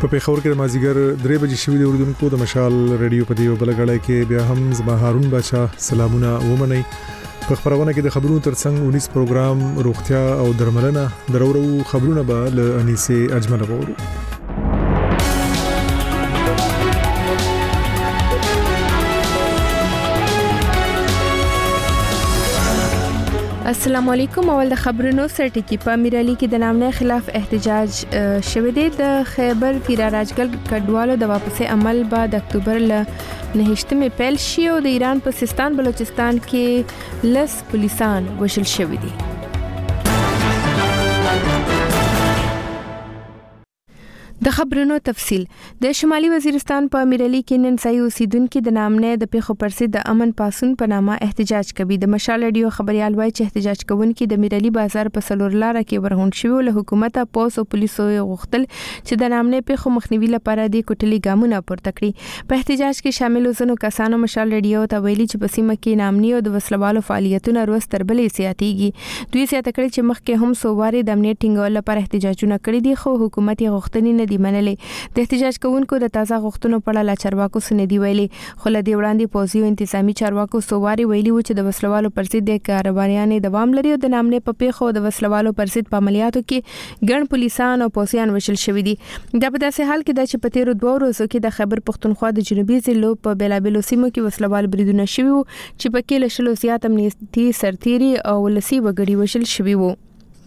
په پیښور کې د مازیګر 3 بجې شوې د اردوونکو د مشال ریډیو په دیو بلګړی کې بیا هم زما هارون بچا سلامونه ومني. په خبرونه کې د خبرونو ترڅنګ 19 پروګرام روغتیا او درملنه درورو خبرونه به له انیسه اجمل وورو. السلام علیکم. اول د خبرونو سرټکی په امیرعلی کې د نامنه خلاف احتجاج شوه د خیبر تیرا راجګل کډوالو د واپسې عمل بعد اکتوبر ل 9 پیل شي او د ایران په سیستان بلوچستان کې لس پولیسان وشل شوی دي. د خبرونو تفصيل. د شمالي وزیرستان په امیرعلی کې نن سای اوسیدونکو د نامنه د پیښو پرسه د امن پاسون په نامه احتجاج کوي. د مشال ریډیو خبريال وایي چې احتجاج کوونکي د امیرعلی بازار په سلور لار کې ورغون شوی له حکومت پوس او پولیسو غوښتل چې د نامنه پیښو مخنیوي لپاره د کوټلي ګامونه پورته کړي. په احتجاج کې شامل وزنو کسانو مشال ریډیو ته ویلي چې په سیمه کې نامني او د وسلوالو فعالیتونه روز تر بلې زیاتېږي. دوی زیاته کړي چې مخکې هم سوواري د امنیت ټینګول لپاره احتجاجونه کړي دي خو حکومت یې غوښتنې نه دی منلې. د احتجاج کوونکو د تازه غوښتنو په اړه لا چارواکو سن دی ویلي خو له دې وړاندې پوزي او انتظامی چارواکو سوواري ویلي و چې د وسلوالو پر ضد د کاروانیانو دوام لري او د نامنه په پیښو د وسلوالو پر ضد په عملیاتو کې ګڼ پولیسان او پوسیان وشل شوی دي. دا په داسې حال کې چې په تیر 2 ورځو کې د خیبر پختونخوا د جنوبي ضلعو په بیلابیلو سیمو کې وسلوال بریدونه شوي وو چې په کې له شلو زیات امنیتي سرتيري او لسی وګړي وشل شوي وو.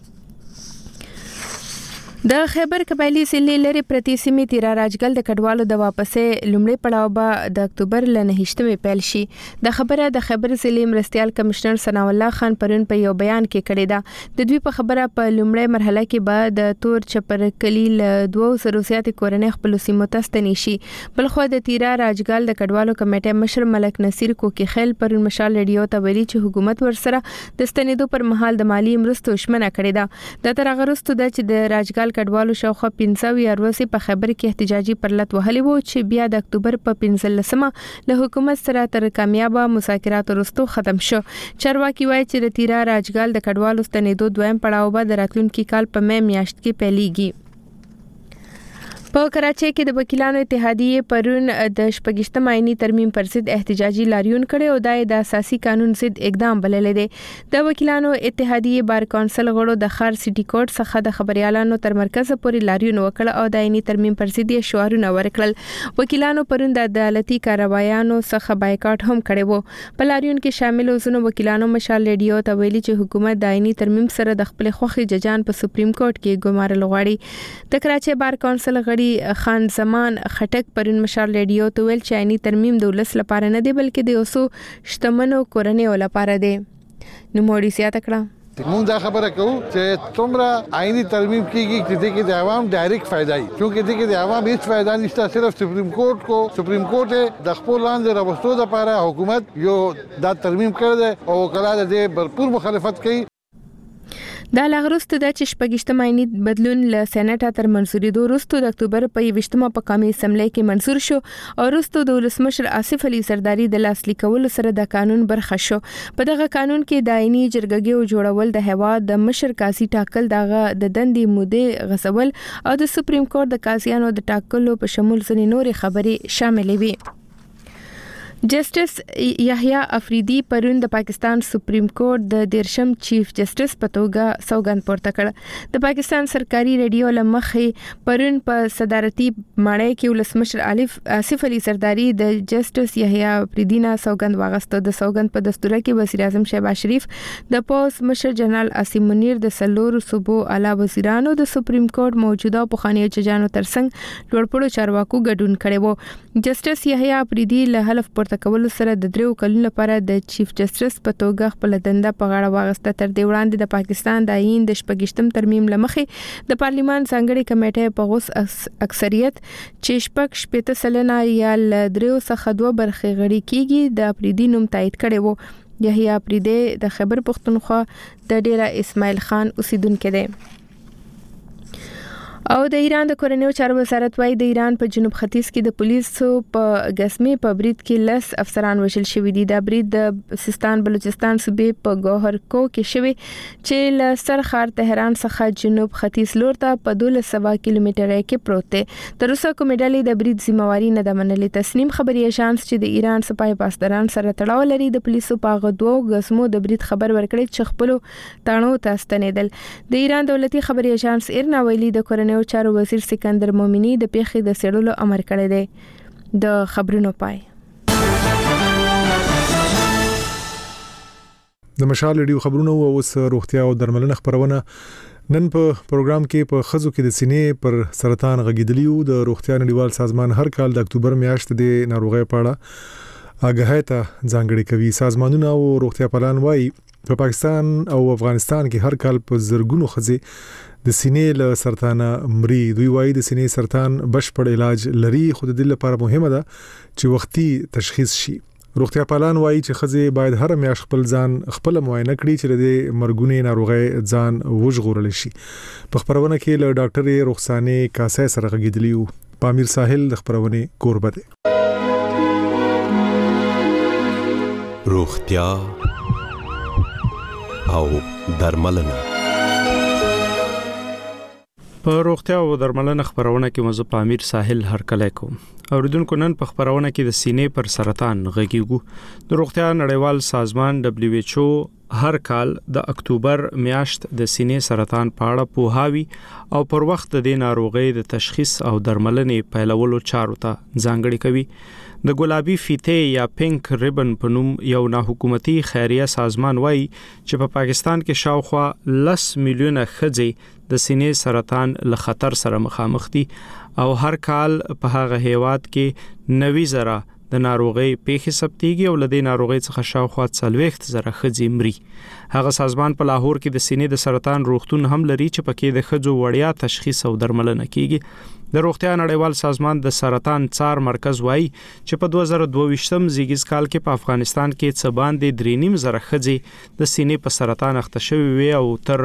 د خیبر قبایلی ضلع لري پرتی سیمه تیرا راجګل د کډوالو د واپسې لومړی پړاو به د اکتوبر ل 9 پیل شي. د خبره د خیبر ضلع مرستيال کمشنر ثنا الله خان پرون په یو بیان کې کړی دا. د دوی په خبره په لومړی مرحله کې به د تور چپر کلی ل 200 زیات کورنۍ خپل سیمو ته ستنی شي. بلخو د تیرا راجګل د کډوالو کمیټه مشر ملک نصیر کوکی خیل پرون مشال ریډیو ته ویلي چې حکومت ورسره د ستنیدو پر مهال د مالی مرستو شمنه کړی دا. د تر غرستو د چې د راجګل کډوالو شاوخوا 500 یاروسي په خبر کې احتجاجي پرلط وهلي وو چې بیا د اکتوبر په 15مه له حکومت سره تر کامیابه مذاکرات وروسته ختم شو. چارواکي وایي چې د تیرا راجګل د کډوالو ستنیدو دویم پړاو به د راتلونکي کال په مې میاشت کې پیلېږي. په کراچۍ کې د وکیلانو اتحادیه پرون د شپږشتم آئینی ترمیم پر ضد احتجاجي لاریون کړي او د اساسي قانون ضد اقدام بللی دی. د وکیلانو اتحادیه بار کونسل غړو د خار سټي کوټ څخه د خبريالانو تر مرکز پورې لاریون وکړ او د آئینی ترمیم پر ضد شعارونه ورکړل. وکیلانو پرون د عدالتي کاروایانو څخه بایکاټ هم کړی وو. په لاریون کې شامل وزنو وکیلانو مشال ریډیو ته ویلي چې حکومت د آئینی ترمیم سره د خپل خوخي ججان په سپریم کورټ کې ګمارل غواړي. د کراچۍ بار کونسل خان زمان خټک پرون مشال ریډیو ته ویل چې آئینی ترمیم د ولس لپاره نه دی بلکې د اوسو شتمنو کورنیو لپاره دی. نو موړي سیاته کړه مونږ دا خبره کوو چې څومره آئینی ترمیم کیږي چې د عوام ډایرکټ فائدہ وي چې د عوام هیڅ فائدہ نشته. صرف سپریم کورټ د خپل لاندې راوستو لپاره حکومت یو دا ترمیم کړی او کله د بھرپور مخالفت کوي. دا لغرسته د شپږشتم آئینی بدلون له سېنات تر منځوري دوه وروسته د اکتوبر په 20مه په قومي اسمبلی کې منزور شو او وروسته د ولسمشر آصف علي زرداری د لاسلیک کولو سره د قانون برخه شو. په دغه قانون کې د آئینی جرګې جوړول د هواد د مشر قاضي ټاکل دغه د دندې مودې غسول او د سپریم کورټ د قاضیانو د ټاکلو په شمول ځینې نورې خبرې شاملې وي. جسټس یحیی افریدی پرون د پاکستان سپریم کورټ د 13م چیف جسټس په توګه سوګند پورته کړ. د پاکستان سرکاري ریډیو لمخې پرون په صدارتي ماړی کې ولسمشر آصف علي زرداری د جسټس یحیی افریدی نه سوګند واغسته. د سوګند په دستور کې وزیر اعظم شهباز شریف د پوز مشر جنرال عاصم منیر د سلور صوبو اعلی وزیرانو د سپریم کورټ موجوده پوخاني ججانو ترڅنګ لوړپوړو چارواکو ګډون کړي وو. جسټس یحیی افریدی له حلف تکول سره د 3 کلونو لپاره د چیف جسټس په توګه خپل دنده په غاړه واغسته. تر دې وړاندې د پاکستان د آئین د شپږشتم ترمیم لمخې د پارلیمان ځانګړي کمیټې په غوث اکثریت چې شپږ سلنه یا ل 3 څخه 2 برخې غړي کیږي د افریدي نوم تایید کړي وو. یحیی افریدی د خیبر پختونخوا د ډیره اسماعیل خان اوسیدونکو دی. او د ایران د کورنیو چارو وزارت وايي د ایران په جنوب ختیځ کې د پولیسو په غسمي په برید کې 10 افسران وژل شوي دي. د برید د سیستان بلوچستان صوبې په ګوهرکو کې شوی چې له سرخار تهران څخه جنوب ختیځ لور ته په 1200 کیلومتره کې پروت دی. تر اوسه کومې ډلې د برید ذمہواری نه ده منلې. تسنیم خبري اژانس چې د ایران سپاه پاسداران سره تړاو لري د پولیسو په غدو غسمو د برید خبر ورکړي چې خپل تانو ته ستنیدل. د ایران دولتي خبري اژانس ایرنا ویلي د کورنیو چارو وزیر سکندر مومنی د پیښې د سړلو امر کړی دی. د خبرونو پای. د مشال ریډیو خبرونه او اوس روغتیا او درملنه خبرونه. نن په پروګرام کې په خزو کې د سینې پر سرطان غږیدلیو. د روغتیا نړیوال سازمان هر کال د اکتوبر میاشت د ناروغۍ په اړه آګاهی ته ځانګړي کوي. سازمانونه او روغتیا پالان وايي په پاکستان او افغانستان کې هر کال په زرګونو خزي د سینې له سرطان مري. دوی وايي د سینې سرطان بشپړ علاج لري خو د دې لپاره مهمه ده چې وختي تشخیص شي. روغتیا پالان وايي چې خزي باید هر میاشت خپل ځان خپل معاینه کړي چې د مرګونی ناروغي ځان وژغورل شي. په خبرونه کې له ډاکټر رخسانه کاسه سره غږیدلیو. پامیر ساحل د خبرونه کوربه دی. روغتیا او درملنه. په روغتیا او درملنه خبرونه کې مزه پامیر ساحل هرکلی کوم. اوریدونکو نن په خبرونه کې د سینې پر سرطان غږیږو. د روغتیا نړیوال سازمان WHO هر کال د اکتوبر میاشت د سینې سرطان په اړه پوهاوی او پر وخت د ناروغۍ د تشخیص او درملنې پیلولو چارو ته ځانګړي کوي. د ګلابي فیته یا پینک ریبن په نوم یو ناحکومتي خیریه سازمان وایي چې په پاکستان کې شاوخوا 10 میلیونه ښځې د سینې سرطان له خطر سره مخامخ دي او هر کال په هغه هیواد کې 90,000 د ناروغۍ پیښې ثبتېږي او له دې ناروغۍ څخه شاوخوا 40,000 ښځې مري. هغه سازمان په لاهور کې د سینې د سرطان روغتون هم لري چې پکې د ښځو وړیا تشخیص او درملنه کیږي. د روغتیا نړیوال سازمان د سرطان څار مرکز وایي چې په 2022م زیږیز کال کې په افغانستان کې څه باندې 3,500 ښځې د سینې په سرطان اخته شوې وي او تر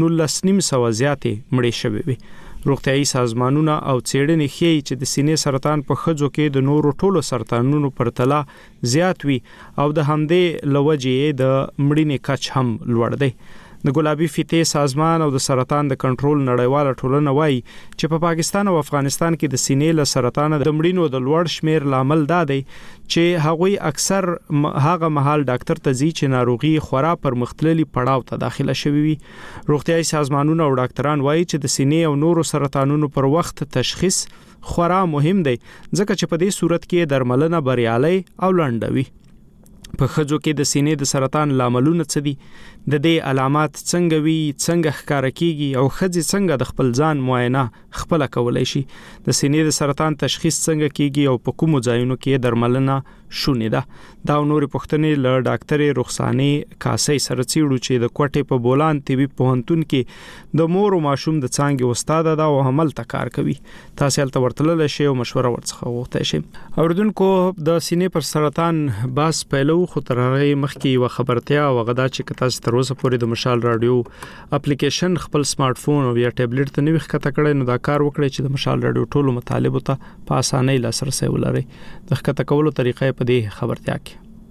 19,900 زیاتې مړې شوې وي. روغتیايي سازمانونه او څېړنې ښیي چې د سینې سرطان په ښځو کې د نورو ټولو سرطانونو پرتله زیات وي او د همدې لوجې د مړینې کچ هم لوړ دی. د ګلابي فیته سازمان او د سرطان د کنټرول نړیواله ټولنه وایي چې په پاکستان او افغانستان کې د سینې له سرطان د مړینو د لوړ شمیر لامل دا دی چې هغوی اکثر هغه مهال ډاکټر ته ځي چې ناروغي خورا پر مختللي پړاو ته داخله شوی وي. روغتیايي سازمانونه او ډاکټران وایي چې د سینې او نورو سرطانونو پر وخت تشخیص خورا مهم دی ځکه چې په دې صورت کې درملنه بریالي او لنډوي. په ښځو کې د سینې د سرطان لاملونه څه دي، د دې علامات څنګه وي، څنګه ښکاره کیږي او ښځې څنګه د خپل ځان معاینه خپل کولای شي، د سینې د سرطان تشخیص څنګه کیږي او په کومو ځایونو کې درملنه شونې ده. دا نورې پوښتنې له ډاکټر رخسانه کاسه سره څېړو چې د کوټې په بولان طبي پوهنتون کې د مور او ماشوم د څانګې استاد ده او عمل ته کار کوي. تاسو هلته ورتللی شئ او مشوره ورڅخه وغوښتئ شئ. اوریدونکو د سینې پر سرطان باس پیلو خو تر هغه مخکې یوه خبرتیا وغدا چې تاسو تر اوسه پورې د مشال رادیو اپلیکیشن خپل سمارټ فون او یا ټابلیټ ته نوي ښکته کړئ نو دا کار وکړئ چې د مشال رادیو ټولو مطالبو ته په اسانۍ لاسرسی ولرئ. د ښکته کولو طریقه په دې خبرتیا کې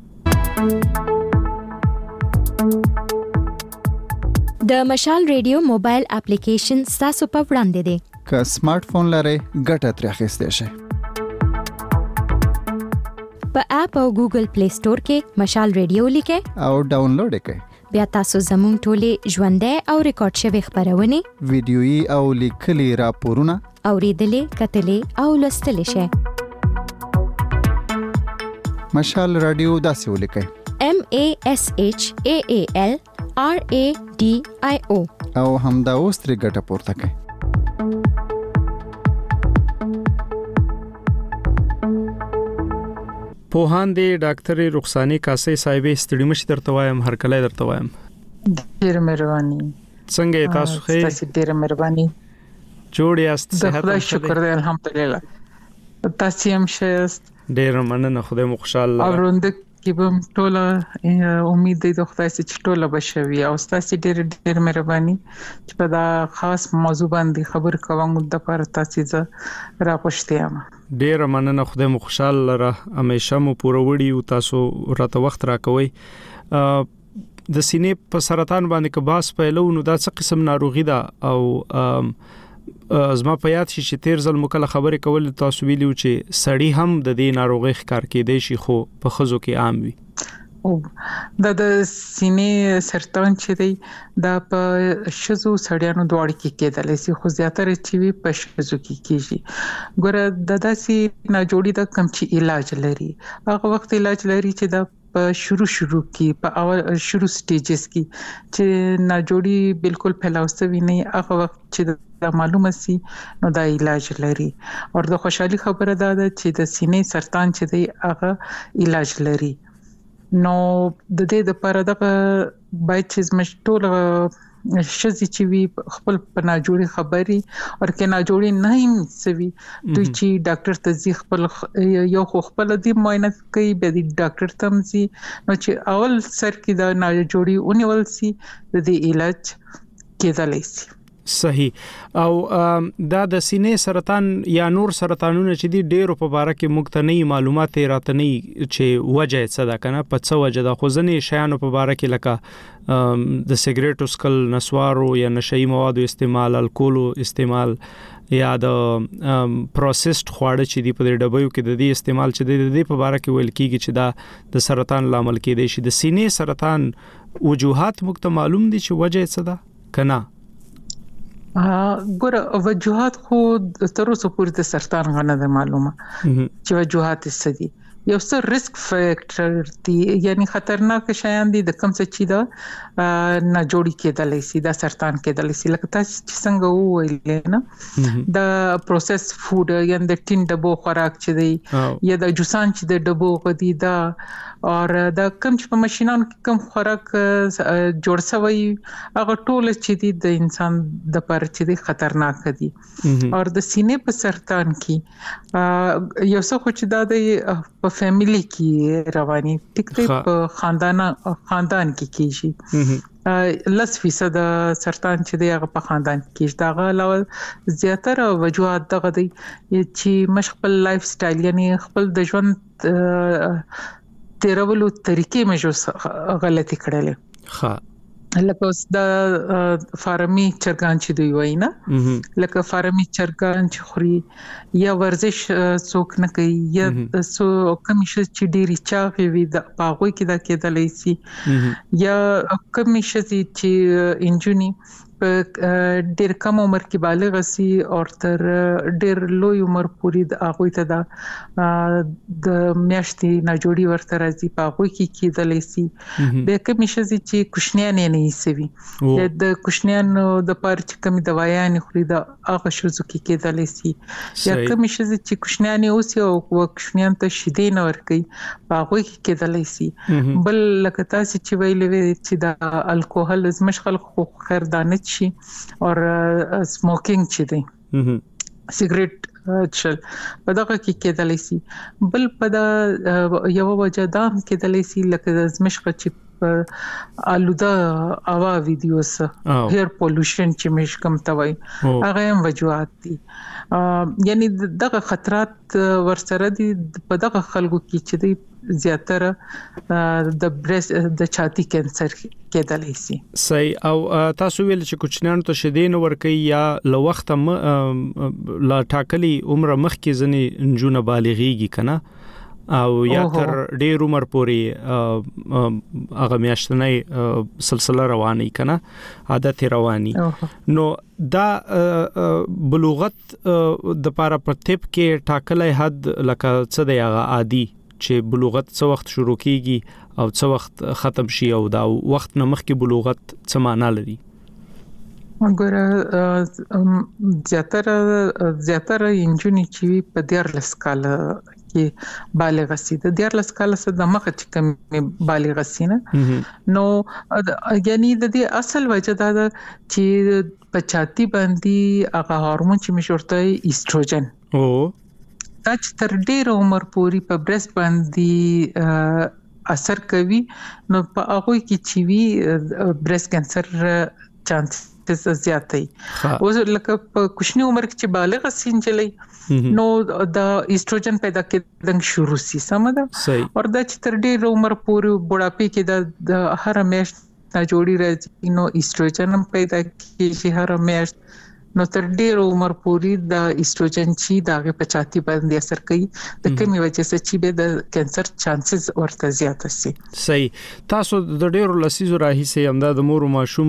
د مشال رادیو موبایل اپلیکیشن تاسو په وړاندې دی. که سمارټ فون لرئ ګټه ترې اخیستی شئ. په اپ او ګوګل پلی سٹور کې مشال رادیو لیکئ او ډاونلوډ کړئ. بیا تاسو زموږ ټولې ژوندۍ او ریکارډ شوی خبرونه ویډیويي او لیکلي راپورونه اوریدلې کتلې او لوستلې شئ. مشال رادیو داسې ولیکئ: MASHAAL RADIO او همدا اوس ترې ګټه پورته کړئ. پوهان دی ډاکټر رخسانه کاسه صاحبې ستړي مش درته وایم، هر کله درته وایم ډیر مهرباني. څنګه تاسو خیر؟ تاسو ډیر مهرباني. جوړ یاست؟ صحت خدای شکر دی الحمدلله. تاسو هم ښه یاست؟ ډیر مننه، خدای مو خوشاله. اوروند کېبم ټوله امید دی د خدای چې ټوله بشوي او تاسو ډېر مهرباني چې په دا خاص موضوع باندې خبر کوم د لپاره تاسو زه راپښتم. ډېر مننه، خدای مو خوشاله لره، همیشه مو پوروړی او تاسو راته وخت راکوي. د سینې په سرطان باندې که باس پیلو نو دا څه قسم ناروغي ده او زما په یاد شي چې تیر ځل مکله خبرې کول تاسو ویلو چې سړی هم د دې ناروغي ښکار کېدای شي خو په خزو کې عام وي. او د سینې سرطان چې دی دا په شزو سړیانو دواړو کې کېدلی شي خو زیاتره چې وي په شزو کې کېږي. ګوره د داسې ناجوړي د کم چې علاج لري، هغه وخت علاج لري چې دا په شروع کې په اول شروع سټیجز کې چې ناجوړي بالکل پھیلاوستوي نه، هغه وخت چې دا معلومه سي نو دا علاج لري. او د خوشحالي خبره ده چې د سینې سرطان چې دی هغه علاج لري. نو د دې لپاره د باید چې مشټول شزي چې وی خپل پناجوړي خبري او کې ناجوړي نه هم سوي دوی چې ډاکټر ته ځي خپل یو خپل دې معاینه کوي به د ډاکټر ته ځي نو چې اول سر کې دا ناجوړي اونول سي د دې علاج کېدلی سي. صحیح. او دا د سینې سرطان یا نور سرطانونه چې دي ډېر په باره کې مختنی معلومات راته نه چې وجه څه ده کنه په څه وجه ده، خو ځنې شیانو په باره کې لکه د سیګریټو سکل، نسوارو یا نشئی موادو استعمال، الکولو استعمال یا د پروسسډ خواړه چې دی په ډبیو کې د دې استعمال چې د دې په باره کې ویل کیږي چې دا د سرطان لامل کېدای شي. د سینې سرطان وجوهات مخته معلوم دي چې وجه څه ده کنه؟ ګوره وجوهات خو تر اوسه پورې د سرطان غنه ده معلومه چې وجوهات څه دي. یو څه ریسک فیکټر دي یعنی خطرناک شیان دي د کوم څه چې دا نه جوړی کېدلی شي دا سرطان کېدلی شي. لکه تاسو چې څنګه وویل نه د پروسس فود یا د ټین ډبو خوراک چې دی یا د جوسان چې د ډبو غدي دا او دا کوم چې په ماشينانو کې کوم خوراک جوړ شوی هغه ټول چې دي د انسان د پر چې دي خطرناک دي. او د سینې په سرطان کې یو څه خو چې دا د فیملی کې رواني ټیک په خاندان کې کیږي 10% سرطان چې دی هغه په خاندان کې دا غواړي زیاتره وجوهات دغه دی چې مشخص لایف سټایل یعنی خپل د ژوند تیرولو طریقې مې غلطي کړلې. ها لکه اوس د فارمي چرګان چې دوی وایي نه لکه فارمي چرګان چې خوري یا ورزش څوک نه کوي یا سو کمی شي چې ډيري چاغي وي د پاغوي کې دا کېدلی سي یا کمی شي چې انجونی په ډېر کم عمر کې بالغ سي او تر ډېر لوی عمر پورې د هغه ته د میاشتې نه جوړي ورته راځي په هغه کې کېدلی سي. به کوم شي چې کوشنیان نه سوي د کوشنیان د پاره چې کوم دوايان خوري د هغه شوزو کې کېدلی سي یا کوم شي چې کوشنیان اوسي او کوشنیان ته شیدې نه ورکي په هغه کې کېدلی سي. بل لکه تاسو چې ویلې چې د الکوهول مشغل خو خیر دانه شي او سموکینګ چې دی سیګریټ چل په دغه کې کېدلی سي. بل په دا یو وجه دا کېدلی سي لکه د زمشق چې آلوده هوا ویډیوز ایر پولوشن چې مش کم توي هغه هم وجوهات دي. یعنی دغه خطرات ورسره دي په دغه خلکو کې چې دي زیاتره د بريست د چاتی کینسر کېدلی سي. صحیح. او تاسو ویل چې کوچنیانو ته شیدې نه ورکي یا له وخت لا ټاکلي عمر مخکې ځنې نجونه بالغيږي کنه او یا تر ډېر عمر پورې هغه میاشتنۍ سلسله رواني کنه عادت رواني. نو دا بلوغت د پاره په طب کې ټاکلې حد لکه څه دی هغه عادي چې بلوغت څه وخت شروع کیږي او څه وخت ختم شي او دا وخت نه مخکې بلوغت څه معنی لري؟ وګوره زیاتره انجونی چې په 14 کال کې بالغ سي د 14 کال سره د مخ چې کم بالغ سي نه نو یعنی د دې اصل وجه دا چې په چاتی باندې هغه هورمون چې مشورته ایستروجن دا چې تر ډېر عمر پورې په بريست باندې اثر کوي نو په هغه کې چې وی بريست کانسر چانسز زیاتې اوس لکه په کوچنی عمر کې چې بالغ سینجلې نو د ایستروجن پیدا کېدل شروع سي سمده او د چې تر ډېر عمر پورې بوډاپې کې د هر میاشت جوړی راځي نو ایستروجن پیدا کیږي هر میاشت نو تر ډېر عمر پورې د ایستروجن چې دغه پچاتی باندې اثر کوي د کمی وجه څخه چې به د کانسر چانسز ورته زیات شي. صحیح. تاسو د ډېر لسیزو راهیسې همدا د مور او ماشوم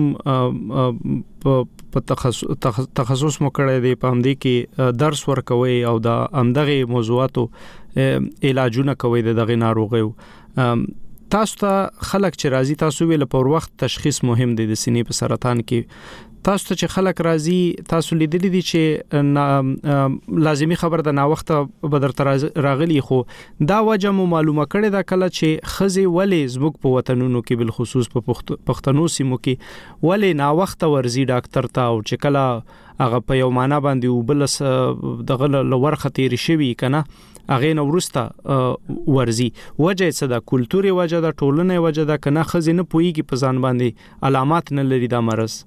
په تخصص مو کړی دی په همدې کې درس ورکوي او د همدغه موضوعاتو علاجونه کوي دغه ناروغیو. تاسو ته خلک چې راځي تاسو ویل په وخت تشخیص مهم دی د سینې په سرطان کې تاسو ته چې خلک راځي تاسو لیدلې دي چې لازمی خبر د نا وخت بدر راغلی خو دا وجه مو معلومه کړي دا کله چې خزي ولې زموږ په وطنونو کې بل خصوص په پښتنو سیمو کې ولې نا وخت ورزي ډاکټر ته او چې کله هغه په یو معنا باندې وبل دغه لورخه تیر شوی کنه هغه نو ورسته ورزي وجه څه د کلتوري وجه د ټولنې وجه د کنه خزي نه پويږي په ځان باندې علامات نه لري دا مرز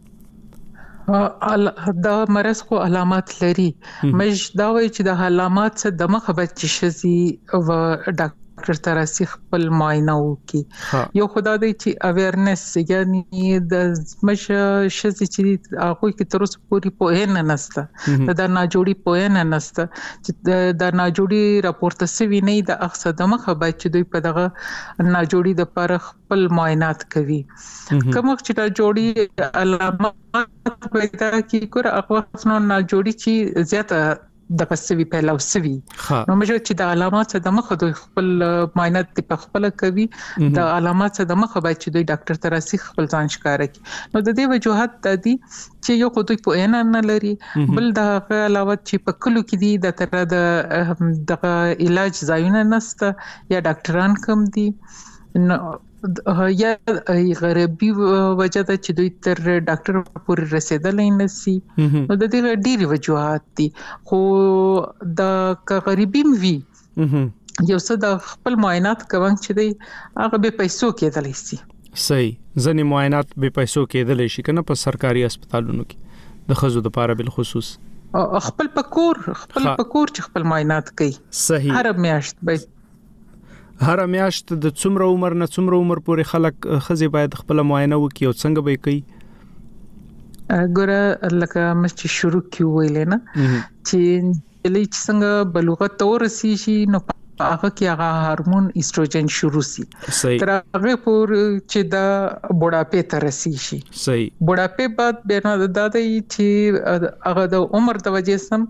دا مرز خو علامات لري مش دا وایي چې د علامات څخه د مخه بچ شي او ډاکټر ترسي خپل معاینه وکي یو خدای دې چې اویرنس یعنی د مش شي چې هغه کې تر اوسه پوری پوهه نه نسته دا ناجوړي پوهه نه نسته چې دا ناجوړي راپورته سوي نه د اخصه د مخه بچ دوی په دغه ناجوړي د پر خپل معاینات کوي کوم چې دا جوړي علامات پیدا کی کور اخوات نو ناجوړي چې زیاته د قصوی پیلاو سوي نو مجه چې د علامات د مخه دوی خپل معاینات په خپل کوي د علامات د مخه باید چې دوی ډاکټر ترسي خپل ځان ښکار کړي نو د دې وجوهات د دې چې یو خو دوی په ان نه لري بل د علاوه چې په کلو کې دي د تر د علاج ځایونه نسته یا ډاکټران کم دي یا غریبي وجه ده چې دوی تر ډاکټر پورې رسیدلای نه سي نو د دې ډېری وجوهات دي خو د غریبي وی یو څه د خپل معاینات کوم چې دی هغه به پیسو کېدلی سي. صحیح. ځنې معاینات به پیسو کېدلی شي کنه په سرکاري هسپتالونو کې د خزو د لپاره بل خصوص خپل پکور چې خپل معاینات کوي. صحیح. هر میاشت به هر میاشت د څومره عمر نه څومره عمر پورې خلک خزي باید خپل معاینه وکړي او څنګه به کوي ګوره لکه مې شروع کیویل نه چې لې څنګه بلوغت ورسي شي نو هغه کې هغه هورمون ایستروجن شروع سي تر هغه پور چې دا بوډاپې ته رسي شي. صحیح. بوډاپې بعد به نه دادای چې هغه د عمر د وجې سم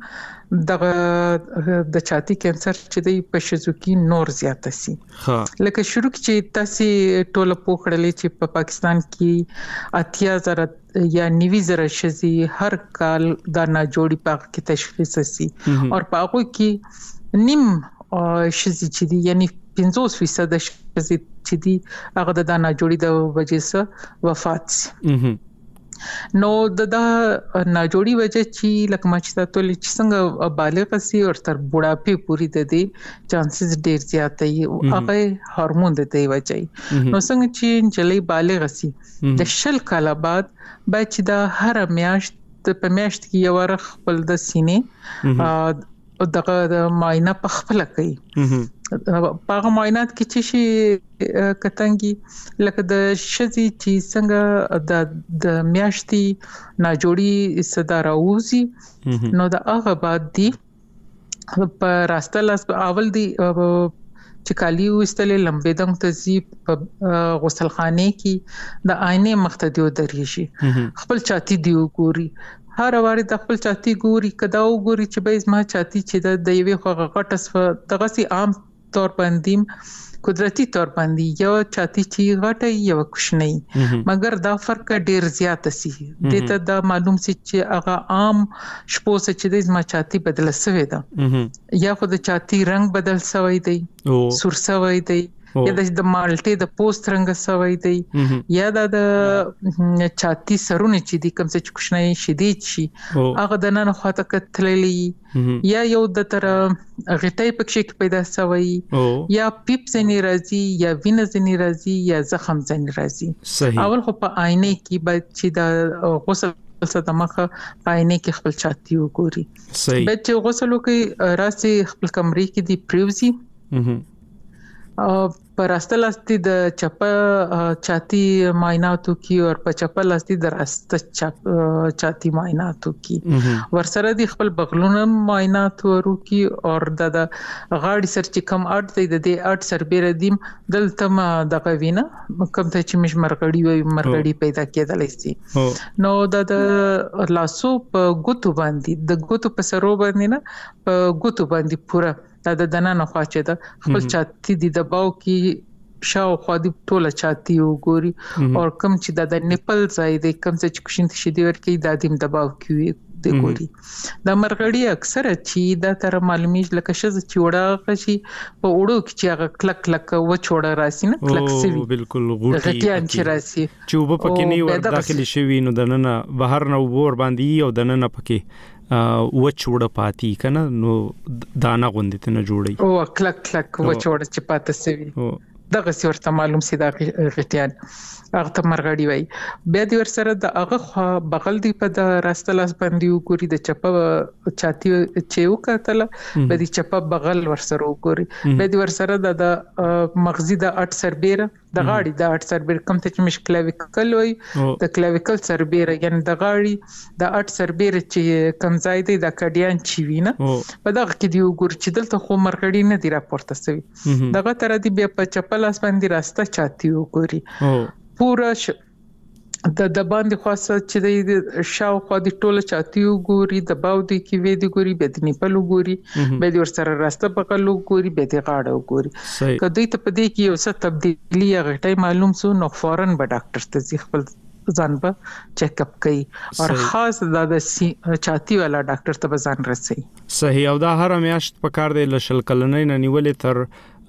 د چاتی کانسر چې دی په شزو کې نور زیات سي. لکه شروع کې تاسو ټوله پوکړلې چې په پاکستان کې 80,000 یا 90,000 شزي هر کال د ناجوړي پاک کې تشخیص سي او په هغه کې نیم شزي چې دی یعنی 50% شزي چې دی هغه د ناجوړي د وجې سره وفات سي. نو د ناجوړي وجه چې لکه ما چې تاسو چې څنګه بالغ سي او تر بوډاپې پوری د دې چانسز ډیر زیات دي هغه هورمون د دې وجه نو څنګه چې جلې بالغ سي د شل کاله بعد باید چې د هر میاشت په میاشت کې یو ور خپل د سینې او د معاینه په خپل کوي په معاینات کې چې شي کتنګي لکه د شزي چې څنګه د میاشتي ناجوړي صدر اوزي نو د هغه بعد دی په راستل اول دی چې کالی وستلې لمبې دم تزي غسلخانه کې د آینه مختدیو درېشي خپل چاتی دی وګوري هر واره د خپل چاتی ګوري کدا وګوري چې به زما چاتی چې د یوې خو غټس دغه سي عام طور باندې قدرتی طور باندې یو چاتی چې غټه یو کوشنی مګر دا فرق ډیر زیات سي دته دا معلوم سي چې هغه عام شپو چې د زما چاتی بدل شوی دا یا خو د چاتی رنگ بدل شوی دی سور شوی دی یا د مالټې د پوست رنګ سوی دی یا د چاتی سرونه چې د کوم څه کوښنۍ شدید شي هغه د نن خواته کتللی یا یو د تر غټي پکې پیدا سوی یا پیپ زنی راځي یا وینه زنی راځي یا زخم زنی راځي اول خو په آینه کې باید چې د غسل څخه مخه پاینه کې خپل چاتی وګوري به چې غسل وکي راسي خپل کمرې کې دی پریوزي پر راسته لاستي د چپه چاتی معایناتو کی او په چپه لاستي د راسته چاتی معایناتو کی ورسره د خپل بغلونو معاینات ورو کی او د غاړي سر چې کم اټ دی د دې اټ سر بیر دیم دلته ما د قوینه کوم ته چې مش مرغړی وي مرغړی پیدا کېدلای شي نو د لاسو په ګوتو باندې د ګوتو په سرو باندې نه په ګوتو باندې پورا د دننه خوا چې د خپل چاتی د دباو کې شاو خو د ټوله چاتی وګوري او کوم چې د نیپل ځای د کوم چې کوشنت شي دی ورکی د دیم دباو کې د ګوري د مرغړی اکثر چې د تر معلومیږي لکه شزه چې وړه شي په وړو کې چې هغه کلک کلک و چوړه راسي نه کلک سوي بالکل غوټي چې راسي چې وب پکې نه ور داخلي شوی نو دننه بهر نه ور باندې او دننه پکې و چوړه پاتې کنه نو دانا غوندې نه جوړي او کلک کلک و چوړه چې پاتې سوي دغه ورته معلوم سي دا غټیان هغه ته مرغړی وای بیا د ور سره د هغه بغل دی په د راسته لاس باندې وګوري د چپه چاتی چې وکړل به د چپه بغل ور سره وګوري به د ور سره د مغزي د 8 سربېره د غاړي د 8 سربېره کوم ته چې مشکلاویکل وای د کلاویکل سربېره یعنی د غاړي د 8 سربېره چې کم ځای دی د کډیان چی وینه په دغه کې دی وګوري چې دلته خو مرغړی نه دی راپورته سوی دغه تر دې بیا په چپه لاس باندې راسته چاتی وګوري پورا د باندې خاصه چې د شاو خو د ټوله چاتی وګوري د باو دی کې وې دی ګوري به د نیپل وګوري به د ور سره راسته بغل وګوري به د غاړه وګوري کله ته په دې کې یو څه تبدیلی غټي معلوم سو نو فورن به ډاکټر ته ځي خپل ځان به چیک اپ کوي او خاص د چاتی والا ډاکټر ته ځان رسي صحیح او دا هر میاشت په کار دی لشل کلنې نه نیولې تر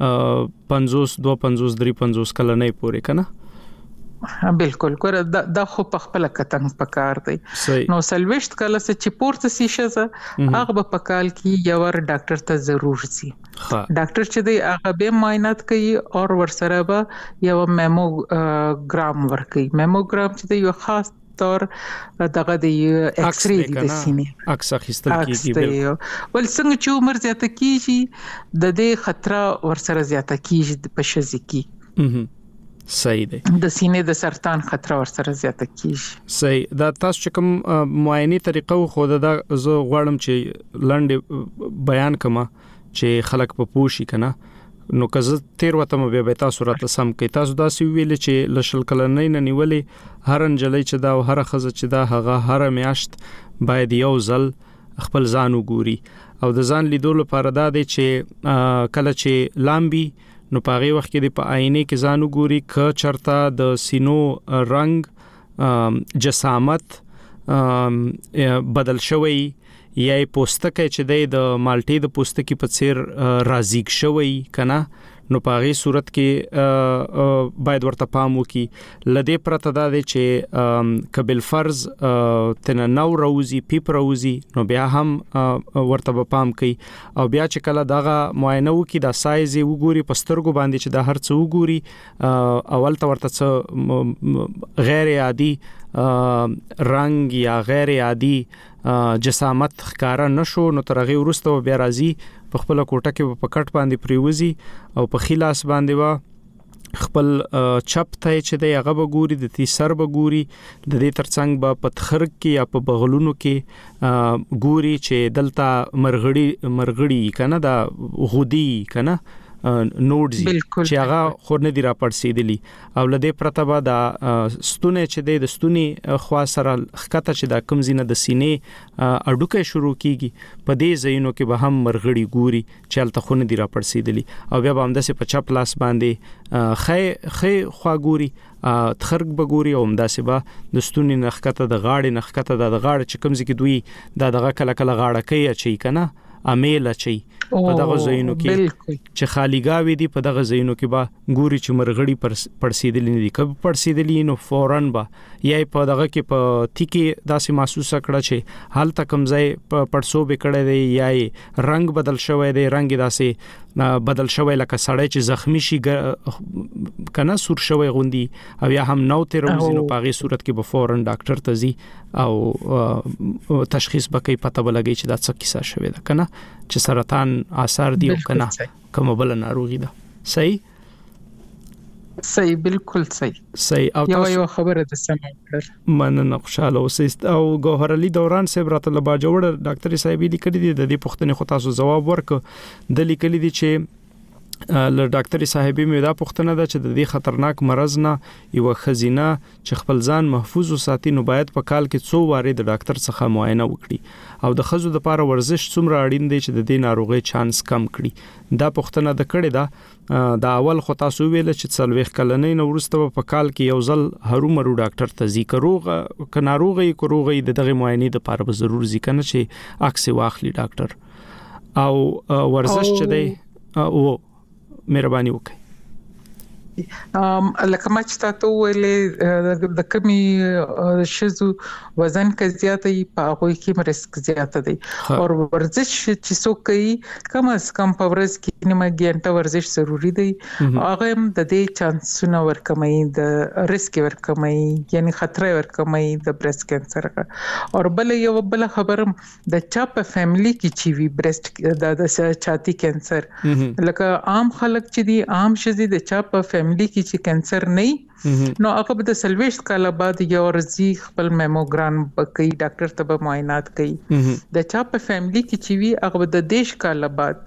50 52 53 کلنې پورې کنه بالکل ګوره دا خو په خپل کتن پکار دی نو سلويشت کله چې پورته سي شزه هغه په پکال کې یو ور ډاکټر ته ضرور سي ډاکټر چې دی هغه به معاینات کوي او ورسره به یو میموګرام ورکوي میموګرام چې دی یو خاص تور دغه د ایکس ری د سینې عکس اخیستل کیږي ول څنګه چې عمر زیاته کیږي د دې خطر ورسره زیاته کیږي په شزه کې صحیح دی د سینې د سرطان خطر ورسره زیاته کیږي صحیح دا تاسو چې کوم معاینه طریقه خو دا زه غواړم چې لاندې بیان کما چې خلک په پوښي کنه نو که تیر وته مې به تاسو راته سم کې تاسو دا سی ویل چې لشل کلنې نه نیولې هر انجلې چې دا او هر خزه چې دا هغه هر میاشت باید یو ځل خپل ځان وګوري او د ځان لیدو لپاره دا دی چې کله چې لامبي نو په هغه وخت کې د په آینه کې ځان وګوري ک چرتا د سینو رنگ جسامت بدل شوی یا پوستکه چې د مالټې د پوستکي په څیر رازیګ شوی کنه نو په هغه صورت کې باید ورته پام وکي لدې پرته دا دی چې قبل فرض تنه نو روزي پیپ روزي نو بیا هم ورته پام کوي او بیا چې کله دغه معاینه وکي د سایز وګوري پسترګو باندې چې د هر څه وګوري اول ته ورته غیر عادي رنگ یا غیر عادي جسامت ښکارا نشو نو ترغه ورسته بیا راځي په خپل کوټه کې په کټ باندې پریوزي او په خلاص باندې وا خپل چپ ته چې د هغه بګوري د تی سر بګوري د دې ترڅنګ به پتخر کې یا په بغلونو کې ګوري چې دلته مرغړی کنه دا غودي کنه نوډزي چې هغه خور نه دی را پړسېدلی او لدې پرتبه دا ستونه چې د ستوني خوا سره خکته چې دا کمزینه د سینې اډوکه شروع کیږي په دې ځایونو کې به هم مرغړی ګوري چې الته خو نه دی را پړسېدلی او بیا به هم د په چپ لاس باندې خې خوا ګوري تخرګ بګوري او همداسې به د ستوني نخکته د غاړې نخکته د غاړه چې کمزې کې دوی دا دغه کله کله غاړه کوي چې کنه امیل چي په دغه ځایونو کې چې خالیګاوي دي په دغه ځایونو کې با ګوري چې مرغړي پړسیدلې نه دي کله پړسیدلې نو فورن با یا په دغه کې په تیکي داسې محسوسه کړه چې حال تک کمزای پړسو به کړه دی یا رنگ بدل شوی دی رنگ داسې بدل شوی لکه سړی چې زخمی شي کنه سور شوی غوندي او یا هم نو تر وزینو پاغي صورت کې به فورن ډاکټر ته ځي او تشخیص بکې پته ولګي چې دا څه کیسه شوی ده کنه چې سرطان آثار دی او کنه کوم بل ناروغي ده صحیح بالکل صحیح او یو خبره ده سم مننه خوشاله اوسئ او ګوهر علي دوران صاحب راته لبا جوړ ډاکټر صاحب لیکلي دي د دې پوښتنې خو تاسو جواب ورک د لیکلي دي چې ل ډاکټر صاحبې مې دا پوښتنه ده چې د دې خطرناک مرز نه یو خزینه چې خپل ځان محفوظ وساتي نو باید په کال کې 100 واره د ډاکټر څخه معاینه وکړي او د خزو د لپاره ورزش څومره اړین دی چې د دې ناروغي چانس کم کړي دا پوښتنه د کړي دا د اول خو تاسو ویل چې څلويخ کلنې نو ورسته په کال کې یو ځل هرومرو ډاکټر ته ذکر ک ناروغي دغه معاینه د لپاره به ضرور ذکر نه چې عکس واخلي ډاکټر او ورزش چې دی او مهرباني وکړئ لکه ما چې تاسو ویلې د کمی شزو وزن کې زیاته ای په هغه کې رسک زیاته دی او ورزش چې څو کوي کم از کم په ورځ کې نیمه غنټه ورزش ضروری دی هغه هم د دې چانسونه ورکمای د ریسک ورکمای یعنی خطر ورکمای د برېست کینسر او بل خبرم د چا په فیملی کې چې وی برېست د چاتی کینسر لکه عام خلک چې دي عام شزي د چا په فیملی کې چې کینسر نه نو هغه د سلويش کال بعد یو ورځي خپل میموګرام کوي ډاکټر ته به معاینات کوي د چا په فیملی کې چې وی هغه د دیش کال بعد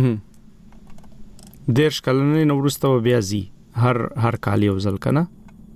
دیش کال نه نورسته بیا زی هر کال یو ځل کنه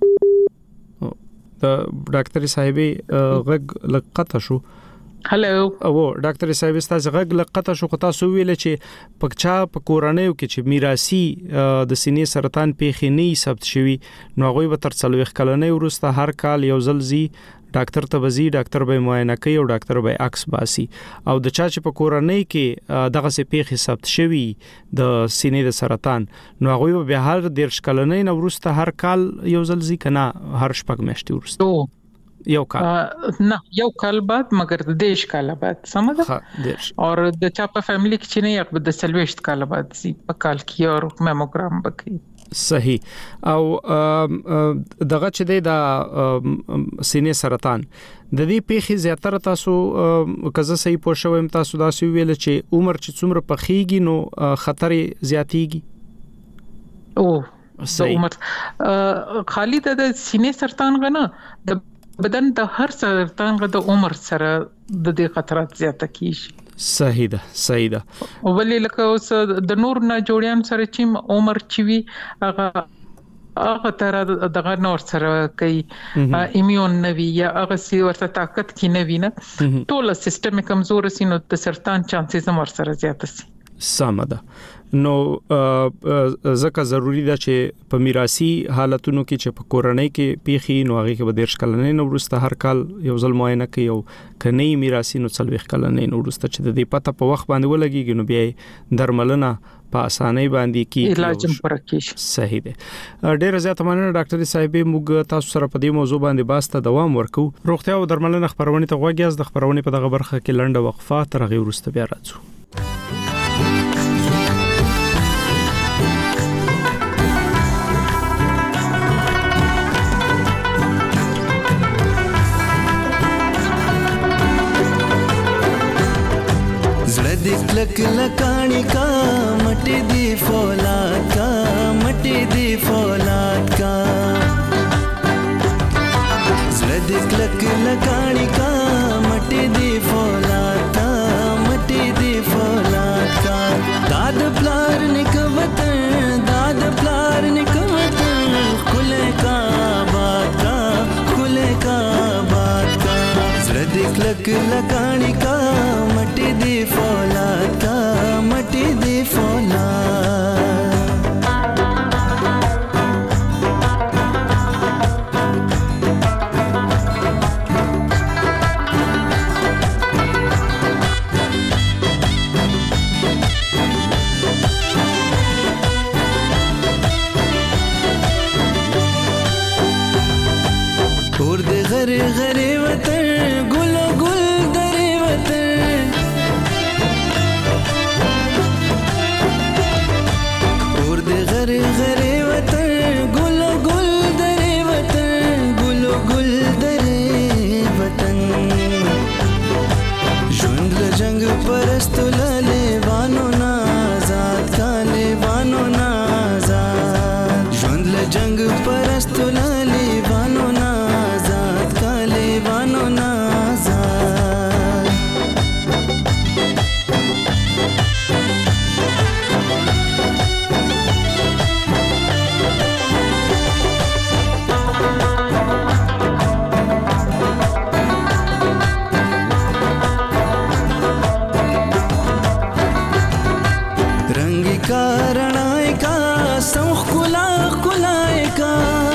د ډاکټر صاحبې غږ لقطه شو هلو او ډاکټر صاحب تاسو غږ لقطه شو خو تاسو ویل چې پکچا په کورنیو کې چې میراثي د سینې سرطان پیښې نه ثبت شوي نو هغه به تر 40 کلنې ورسته هر کال یو ځل زی ډاکټر ته وزي ډاکټر به معاینه کوي او ډاکټر به عکس باسي او د چا چې په کورنۍ کې دغه سه پیښې ثبت شوي د سینې د سرطان نو هغه به هر 10 کلنې نو ورسته هر کال یو ځل زی کنه هر شپږ میاشتې ورسته یو کال نه یو کال بعد مگر د دیش کال بعد سمجه اور د چا په فیملی کې چې نه یو د سلويشت کال بعد سی په کال کې اور میموګرام وکړي صحیح او دغه چې د سینې سرطان د دې پیښې زیاتره تاسو کزه صحیح پوه شوم تاسو دا سی ویل چې عمر چې څومره پخېږي نو خطر زیاتېږي او عمر خالی د سینې سرطان غنه د بدن د هر سرطان غو د عمر سره د دې خطرات زیاته کیږي صحیح ده او ولې لکه اوس د نور نه جوړیان سره چې عمر چوي هغه تر دغه نور سره کوي ایمیون نوي یا هغه سی ورته طاقت کې نوي نه ټول سیستم کمزور سي نو د سرطان چانسز هم سره زیات سي سمده نو ځکه ضروری ده چې په میراثي حالتونو کې چې په کورنۍ کې پیښې نو هغه کې به 10 کلنې نو ورسته هر کال یو ځل معاینه کوي او کني میراثي نو 40 کلنې نو ورسته چې د دې پته په وخت باندې ولګيږي نو بیا درملنه په اسانۍ باندې کې علاج هم پرکېږي صحیح ده ډېر زیات مننه ډاکټر صاحب موږ تاسو سره په دې موضوع باندې باسته دوام ورکو روغتیا او درملنه خبرونه ته غوږیاز د خبرونه په دغه برخه کې لنډه وقفه تر هغه ورسته بیا راځو लक लकानी का मटे दी फौलाद का ज़लदिक लक लकानी का मटे दी फौलाद का दाद प्लार निकवतन खुले का बात का ज़लदिक लक लकानी का मटे दी फौलाद का غره غره وطن ګل ګل درې وطن اور دې غره غره وطن ګل ګل درې وطن ګل ګل درې وطن ژوند له جنگ پرستو لاله وانو نا آزاد کاله وانو نا آزاد ژوند له جنگ پرستو لاله وانو نا آزاد کاله وانو نا آزاد कारणाय का सौख कुला कुलाय का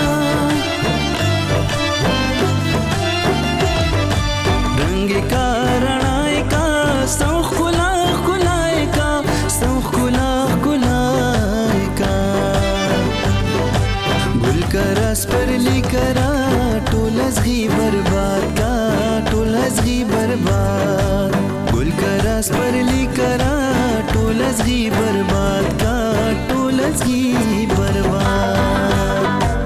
रंग कारणाय का सौख कुला कुलाय का सौख कुला कुलाय का गुल का रस पर लिकरा टोलसगी बर्बाद का टोलसगी बर्बाद गुल का रस पर लिकरा टोलसगी बर्बाद का टोलसगी बर्बाद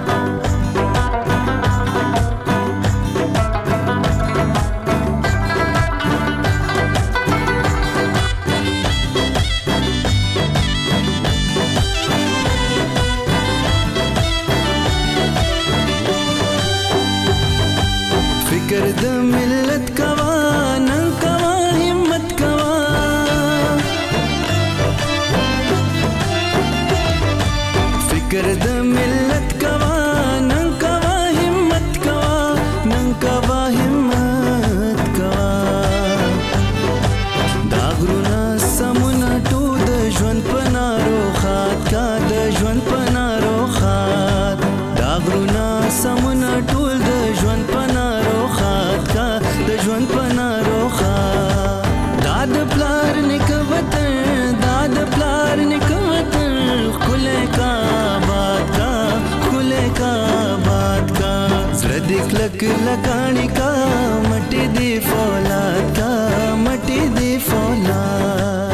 फिक्र द मिल्लत कवा नंग कवा हिम्मत कवा फिक्र द मिल्लत कवा नंग कवा हिम्मत कवा नंग कवा हिम्मत कवा दागरुना समुना टू द ژوند پنارو خات کا د ژوند پنارو خات दागरुना समुना ټول د ژوند پنارو خات کا د ژوند پنارو خات داد پلار نکوتن داد پلار نکوتن خله کا بات کا خله کا بات کا زړه دې کلک لګانی کا مټې دې فولاد کا مټې دې فولاد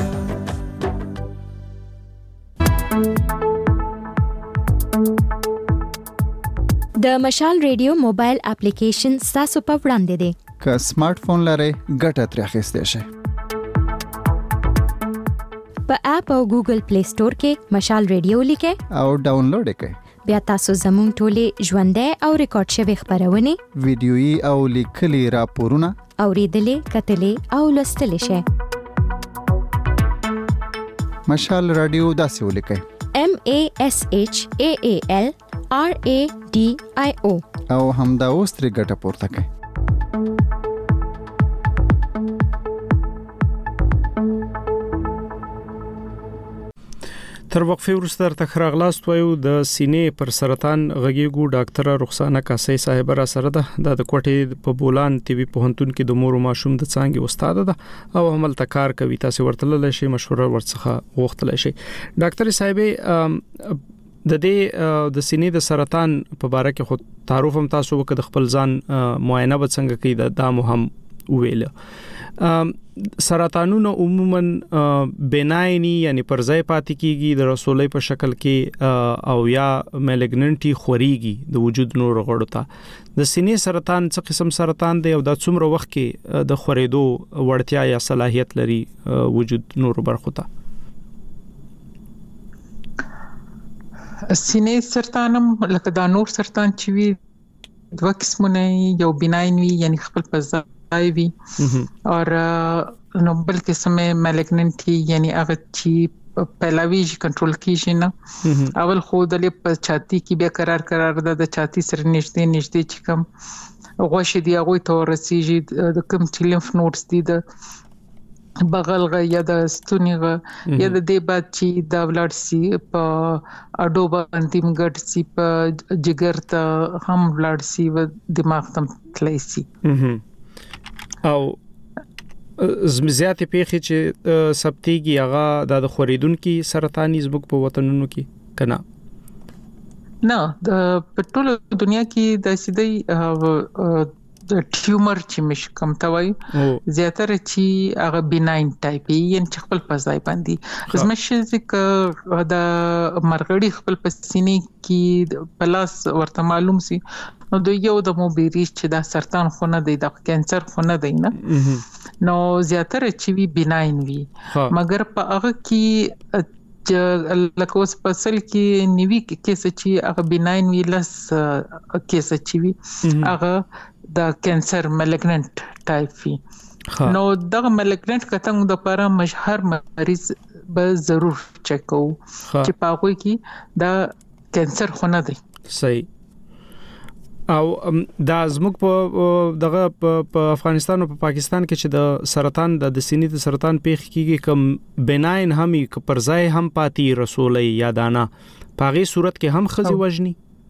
د مشال ریډیو موبایل اپلیکیشن تاسو په وړاندې دی که سمارټ فون لرئ ګټه ترې اخیستی شئ په اپ او ګوګل پلی سٹور کې مشال ریډیو لیکئ او ډاونلوډ یې کړئ بیا تاسو زموږ ټولې ژوندۍ او ریکارډ شوي خبرونه ویډیويي او لیکلي راپورونه اوریدلې کتلې او لوستلې شئ مشال رادیو داسې ولیکئ MASHAALRADIO او همدا اوس ترې ګټه پورته کړئ تر وقفه وروسته تر خراغلاست وایو د سینې پر سرطان غږیګو ډاکټر رخسانه کاسي صاحب را سره ده د کوټې په بولان ټي وي پوهنتون کې د مور او ماشوم د څانګې استاد ده او عمل تکار کوي تاسو ورتلل شي مشوره ورڅخه غوښتل شي ډاکټر صاحب د دې د سینې د سرطان په اړه کې خو تعارف هم تاسو وکړ خپل ځان معاینه به څنګه کوي دا مهم ویل سرطانونه عموما بنایني یعنی پر ځای پاتې کیږي د رسولې په شکل کې او یا مالګننټي خوريږي د وجود نور غړو ته د سینې سرطان څه قسم سرطان دی او د څومره وخت کې د خورېدو وړتیا یا صلاحیت لري وجود نور برخو ته سینې سرطانم لکه دا نور سرطان چې وي دوه قسمونه یو بناین وي یعنی خپل په ځای وي او نو بل قسمه مالګننټي یعنی هغه چې پهلاوی کنټرول کیږي نه اول خو د په چاتی کې به قرار د چاتی سره نږدې چې کوم غوښې دی هغه ته ورسیږي د کوم چې لیمف نوډز دي د بغلغه یا د ستونیغه یا د دې بعد چې د بلډ سی په اډو باندې مګټ سی په جګر ته هم بلډ سی و دماغ تم تللی سی او زمزياتي پیخي چې سبتيږي هغه د خوریدونکو سرطاني زبک په وطنونو کې کنا نه په ټول دنیا کې د سیدي د ټیومر چې مش کم توي زیاتره چې هغه بیناین ټایپ یې چې خپل په ځای باندې زمشه ځکه د مرغړی خپل پسینې کې پلاس ورته معلوم سي نو د یو د موبیریش چې دا سرطان خونه دی د کانسر خونه دی نه نو زیاتره چې وی بیناین وی مګر په هغه کې لکه اوس په اصل کې نیوي کیسه چې هغه بیناین وی لس کیسه چې وی هغه د کانسر مالګننت ټایپ وی نو دغه مالګننت کتنګ د لپاره مشهور مریض به ضرور چک کوو چې په هغه کې د کانسر خونه دی صحیح او دا زموږ په دغه په افغانستان او په پاکستان کې چې د سرطان د سینې د سرطان پیښ کیږي کوم بناین همي پر ځای هم پاتې رسولې یا دانا په هغه صورت کې هم خزي وجني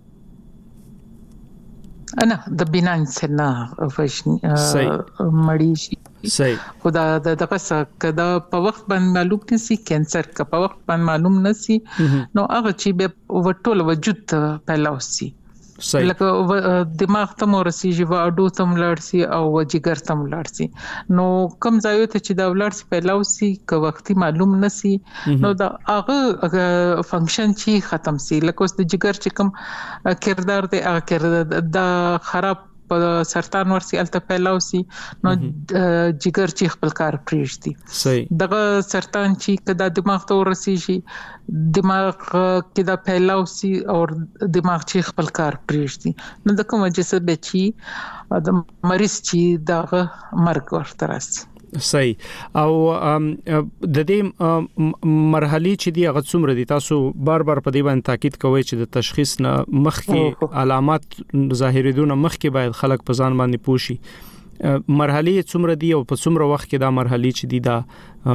انا د بناین سره وجني مړی شي صحیح خدا دغه څه کدا په وخت باندې معلوم نشي کانسر کا په وخت باندې معلوم نشي نو هغه چې به وټول وجود پیلاوسي لکه دماغ ته ورسیږي و اډو ته ملارسي او جګر ته ملارسي نو کم ځای ته چې دا ولارسي پیلاوسي که وختي معلوم نشي نو دا هغه فنکشن چې ختم سي لکه اوس د جګر چې کوم کردار دی هغه کردار دا خراب په سرطان ورسي الته پیلاوسي نو جګر چې خپل کار پریږدي صحیح دغه سرطان چې کدا دماغ ته ورسیږي دماغ کې دا پیلاوسي او دماغ چې خپل کار پریږدي نو د کوم جسد بچي د مریض چې دغه مرګ ورته راسي صحیح او د دې مرحلي چې دی هغه څومره دي تاسو بار بار په دې باندې تاکید کوئ چې د تشخیص نه مخکې علامات ظاهرېدونه مخکې باید خلک په ځان باندې پوښي مرحلي څومره دي او په څومره وخت کې دا مرحلي چې دی دا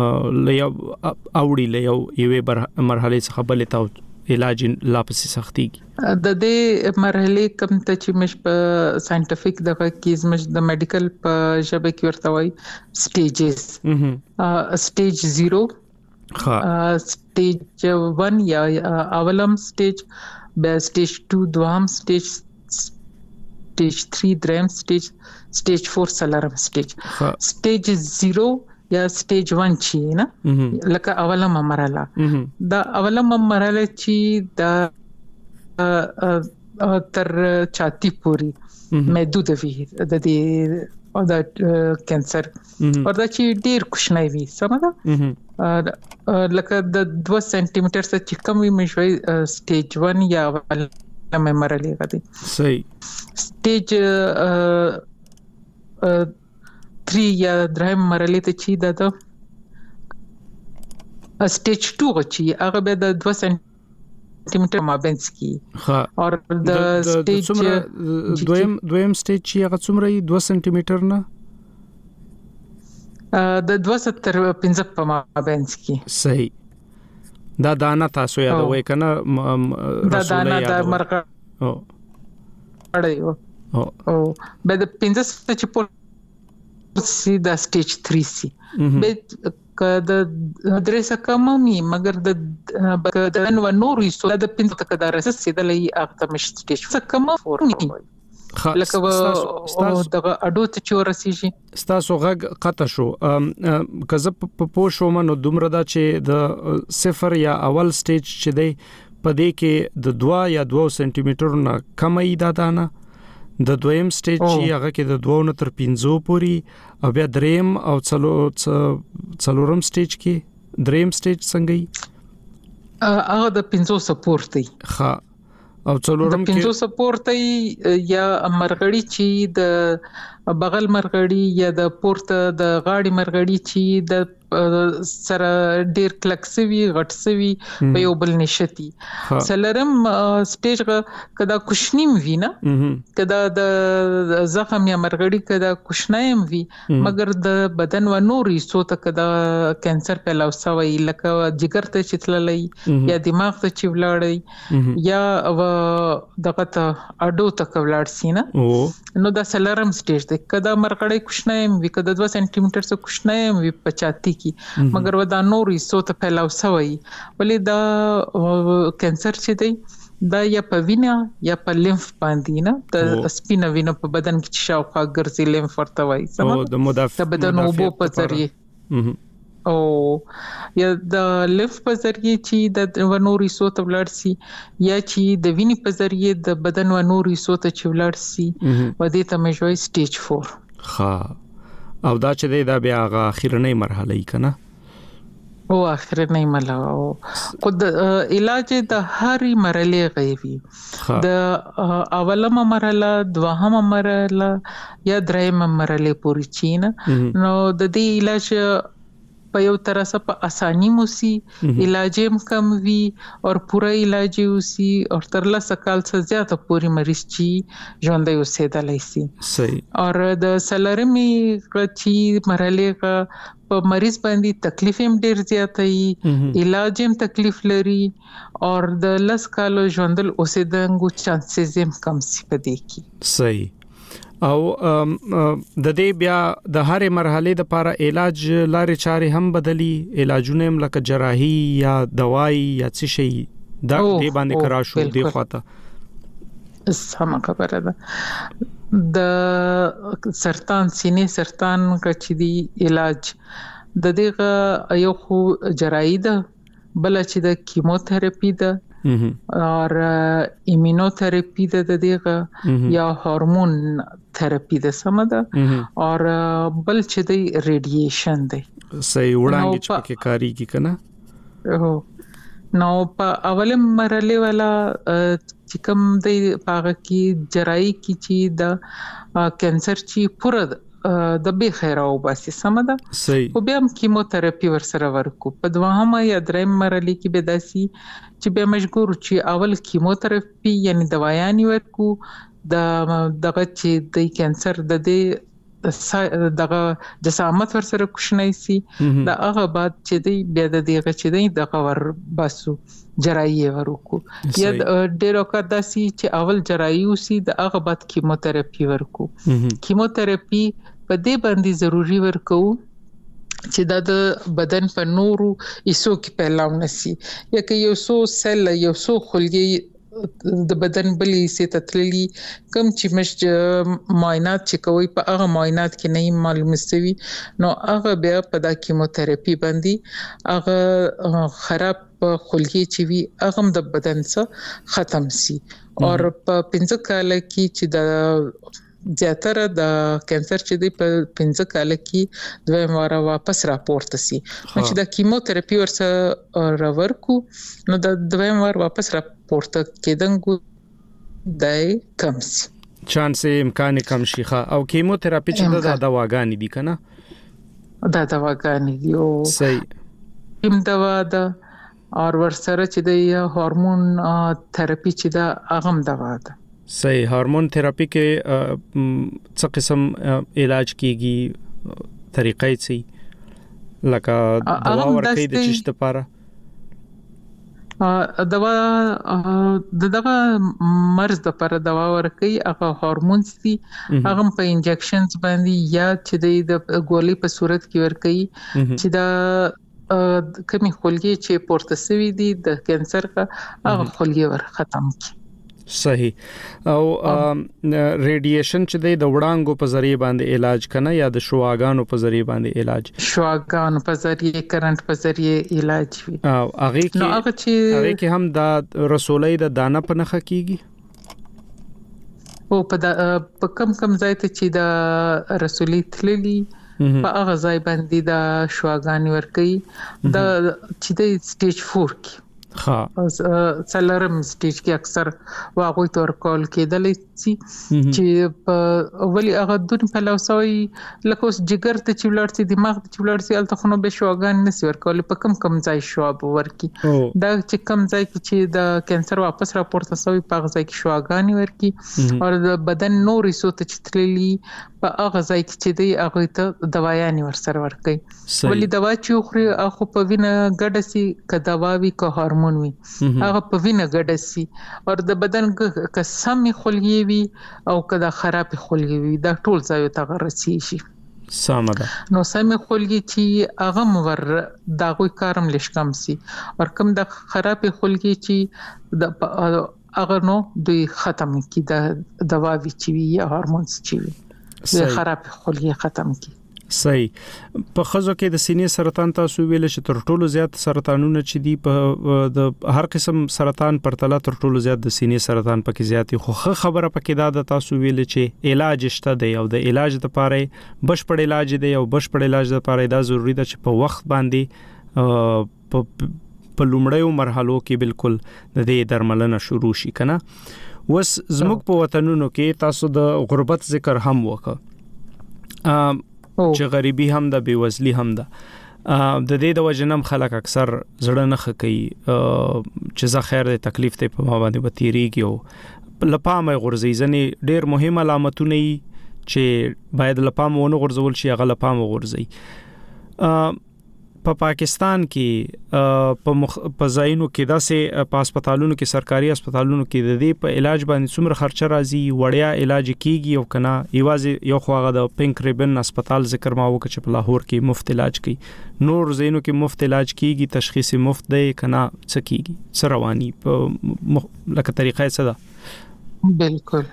اوړي له یوې مرحلي څخه بلې ته علاج لا پسې سختيږي د دې مرحله کوم ته چې مش په ساينټیفیک دغه کیز مش د میډیکل په ژبه کې ورته وایي سټیجز سټیج 0 سټیج 1 یا اولم سټیج به سټیج 2 دوام سټیج سټیج 3 دریم سټیج 4 سلرم سټیج سټیج 0 یا سټیج 1 چې نه لکه اولم مرحله دا اولم مرحله چې دا تر چاتی پوری محدود وي د دې او دا کانسر او دا چې ډیر کوچنی وي سمه لکه د 2 سنټي متر څخه چې کم وي مشوي سټیج 1 یا اولم مرحله غدي صحیح سټیج 3 یا دریم مرحله ته چې د سټیج 2 چې هغه به د 2 سنټي متر مابینس کی او د سټیج دویم سټیج چې هغه څومره 2 سنټي متر نه د 2.15 په مابینس کی صحیح دا دانا تاسو یادوي کنه دا دانا د مرغه او به د 15 چې په سی دا سټیج 3 سی به کده درسه کمومي مګر د نو نور یسو د پینځه تکدار سې د لې اخته مش سټیج څه کم فورمي لکه دغه اډو ته چورسيږي ستاسو غږ قطع شو کزه په پوښو منو دومره دا چې د صفر یا اول سټیج چې دی په دې کې د 2 یا 2 سنټي متر نه کمای دا دانه د دویم سټیج چې هغه کې د 2 نه تر 15 پوري او بیا دریم او څلورم سټیج کې دریم سټیج څنګه هغه د 15 سپورټ دی ها او څلورم کې 15 سپورټ یا مرغړی چې د بغل مرغړی یا د پورته د غاړي مرغړی چې د سره ډیر کلکسوي غټسوي په یو بل نشتی سلرم سټیج کدا کوشنیم وی نه کدا د زخم یا مرغړی کدا کوشنایم وی مګر د بدن و نور یسو ته کدا کانسر پیلاوسوي لکه جګر ته چتللې یا دماغ ته چولړی یا دغه ته اډو ته کولړ سینه نو دا سلرم سټیج دی کدا مرغړی کوشنایم وی کدا 2 سنټي متر څخه کوشنایم وی 50 مگر ودا نور یسو ته پیلاو سوی ولې دا کانسر چې دی دا یا په وینا یا په لیمف باندې نه د سپینه وینه په بدن کې شاوخوا ګرځي لیمف ورته وایي او د مدافع بدن اوبو په ذریعه او یا د لیمف په ذریعه چې د ونوري سوت ولر سي یا چې د وینې په ذریعه د بدن ونوري سوت چې ولر سي و دې ته مې جوړ سټیج 4 ها او دا چې دا بیا هغه اخیرنۍ مرحله ای کنه او اخیرنۍ مرحله خو د علاج د هرې مرحله غوي د اولمه مرحله دوهمه مرحله یا دریمه مرحله پوری چینه نو د دې علاج په یو طرح په اساني موسی علاج هم کم وی او پورا علاج وسی او تر لاسه کال څخه زیاته پوری مریض چی ژوندۍ اوسېدلای شي صحیح او د سلرمي غچی مرحله کا په مریض باندې تکلیف هم ډیر زیاتای علاج هم تکلیف لري او د لاس کالو ژوندل اوسېدنګو چانسز هم کم سي پدې کی صحیح او د دې بیا د هرې مرحله د لپاره علاج لارې چارې هم بدلی علاجونه هم لکه جراحي یا دوايي یا څه شي دا دې باندې کرا شو دی خواته سم خبره ده د سرطان سینې سرطان کچې دی علاج د دې یو خو جراحي ده بل چې د کیموتراپي ده اور ایمینوتراپی د دغه یا هورمون تراپی د سمده اور بل چې د ریډییشن دی صحیح وړاندې چې کې کاری کی کنه نو په اوله مرحله والا چې کوم د پاغه کی جراحي کی چې د کینسر چې پوره د به خیره او باسي سمده صحیح او بیا کیموتراپي ورسره ورکو په دوهمه یا دریم مرحله کې به داسي چې به مجبور چې اول کیموتراپي یعنی دوايان ورکو دغه چې د کینسر د دې دغه جسامت ورسره کوشنای سي دا هغه بعد چې دی بیا د دغه چې دی دغه ور باسو جراحي ورکو یا ډیرو کا داسي چې اول جراحي وسی د هغه بعد کیموتراپي ورکو کیموتراپي په دې باندې ضروری ورکو چې د بدن په نورو ایسو کې پیلاو نسی یا که یو سو سل یو سو خلګي د بدن بلې سي تتللی کم چې مش معاینات چې کوي په هغه معاینات کې نه معلوم سوي نو هغه بیا په د کیموتراپي باندې هغه خراب خلګي چې وي هغه د بدن څخه ختم سي او په 15 کال کې چې د زیاتره د کینسر چې دی په 15 کال کې دویم واره واپس راپورته سي چې د کیموتراپي ورسره ورکو نو د دویم وار واپس راپورته کېدنګو دای کم سي چانس امکان کم شي او کیموتراپي چې د دواګانې دي کنه دا دواګانې دي او صحیح کوم دوا ده او ورسره چې د هورمون تراپي چې دا اغم دوا ده صحیح هورمون تراپی کې څه قسم علاج کیږي طریقې څه لکه دوا ورکې د چشت لپاره دوا دغه مرز د لپاره دوا ورکې هغه هورمون سي هغه په انجکشنز باندې یا چې د ګولې په صورت کې ورکې چې دا کمی خلګي چې پورته سوي دي د کینسر کا هغه خلګي ور ختم کی صحیح او ریډییشن چې د وړانګو په ذریعہ باندې علاج کنه یا د شواګانو په ذریعہ باندې علاج شواګانو په ذریعہ کرنٹ په ذریعہ علاج وي او هغه کې هم د رسولۍ د دانه په نخ کیږي او په کم ځای ته چې د رسولۍ تللی په هغه ځای باندې د شواګانی ورکي د چې د سټیج 4 کې سلرم سټیج کې اکثر واغوي تور کول کېدل چې په ولی هغه دون په لوسوي لکه اوس جګر ته چې ولرسي دماغ ته چې ولرسي الته خو نو به شوګان نسی ورکول په کم ځای شواب ورکی دا چې کم ځای کې چې د کینسر واپس راپورته شوی په ځای کې شوګان ورکی او د بدن نورې سوت چې تللی په هغه ځای کې چې دی هغه ته دوايان ورسره ورکي ولی دوا چې خوري هغه په وینه ګډه سي ک دوا وی ک هورمون وي هغه په وینه ګډه سي او د بدن ک سمې خلګي وي او کدا خراب خلګي وي دا ټول ځای ته غرسي شي سمده نو سمې خلګي چې هغه مور دا کوئی کارم لشکم سي او کوم د خراب خلګي چې د هغه نو دوی ختم کی د دوا وی چی وی یا هورمونز چی وی د خراب خلیه ختم کی. صحیح. په خزو کې د سینې سرطان تاسو ویل چې تر ټولو زیات سرطانونه چې دي په د هر قسم سرطان پرتله تر ټولو زیات د سینې سرطان پکې زیات خو خبره پکې دا تاسو ویل چې علاج شته دی او د علاج لپاره بشپړ علاج دی او بشپړ علاج لپاره دا ضروری ده چې په وخت باندې په لومړیو مرحلو کې بالکل د دې درملنه شروع شي کنه. وس زموږ په وطنونو کې تاسو د غربت ذکر هم وکړه چې غریبي هم ده بیوزلی هم ده د دې د وجنم خلک اکثر زړه نه خکې چې زه خیر د تکلیف ته په ما باندې وتیریږي او لپامه غورځي ځنې ډېر مهم علامتونه چې باید لپامه ونه غورځول شي هغه لپامه غورځي. په پاکستان کې په ځایونو کې داسې په هسپتالونو کې سرکاري هسپتالونو کې د دې په علاج باندې څومره خرچه راځي وړیا علاج کیږي او کنه یوازې یو خواغه د پینک ریبن هسپتال ذکر ما وکړ چې په لاهور کې مفت علاج کوي نور ځایونو کې مفت علاج کیږي تشخیص مفت دی کنه څه کیږي څه رواني په لکه طریقې څه ده. بالکل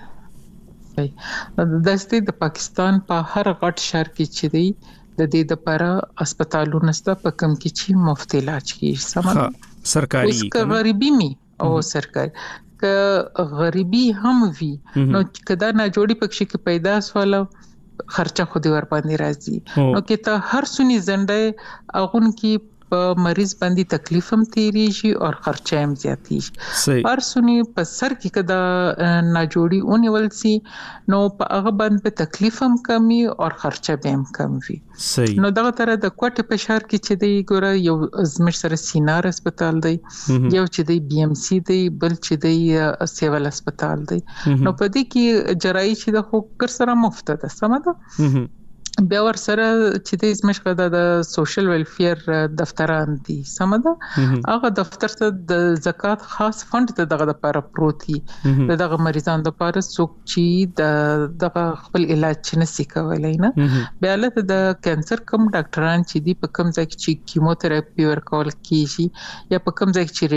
صحیح. د پاکستان په هر غټ شهر کې چې دی د دې لپاره هسپتالونه ست په کم کې چې مفت علاج کیږي سمه سرکاري اوس غریبي می او سرکاري ک غریبي هم وی نو کدا نه جوړي پکې کې پیدا سواله خرچه خو دې ور باندې راځي نو کې ته هر سونی زنده اغون کې په مریض باندې تکلیف هم تیریږي او خرچه هم زیاتیږي. هر سونی په سر کې کدا نه جوړي اونول سي نو په هغه باندې تکلیف هم کمی او خرچه به هم کم وي. نو دغه تر د کوټه په شهر کې چې دی ګوره یو زمش سره سینار هسپتال دی یو چې دی بي ام سي دی بل چې دی سیول هسپتال دی نو په دې کې جراحي چې د خو کر سره مفت ده سم ده. بیا ور سره چې د زمش غدا د سوشل ویلفیر دفتران دي سم ده هغه دفتر ته د زکات خاص فند ته دغه لپاره پروتي دغه مریضانو لپاره څوک چې د خپل علاج نشي کولای نه بیا له د کانسر کم ډاکټران چې دي په کم ځای کې چې کیموتراپي ورکول کیږي یا په کم ځای کې چې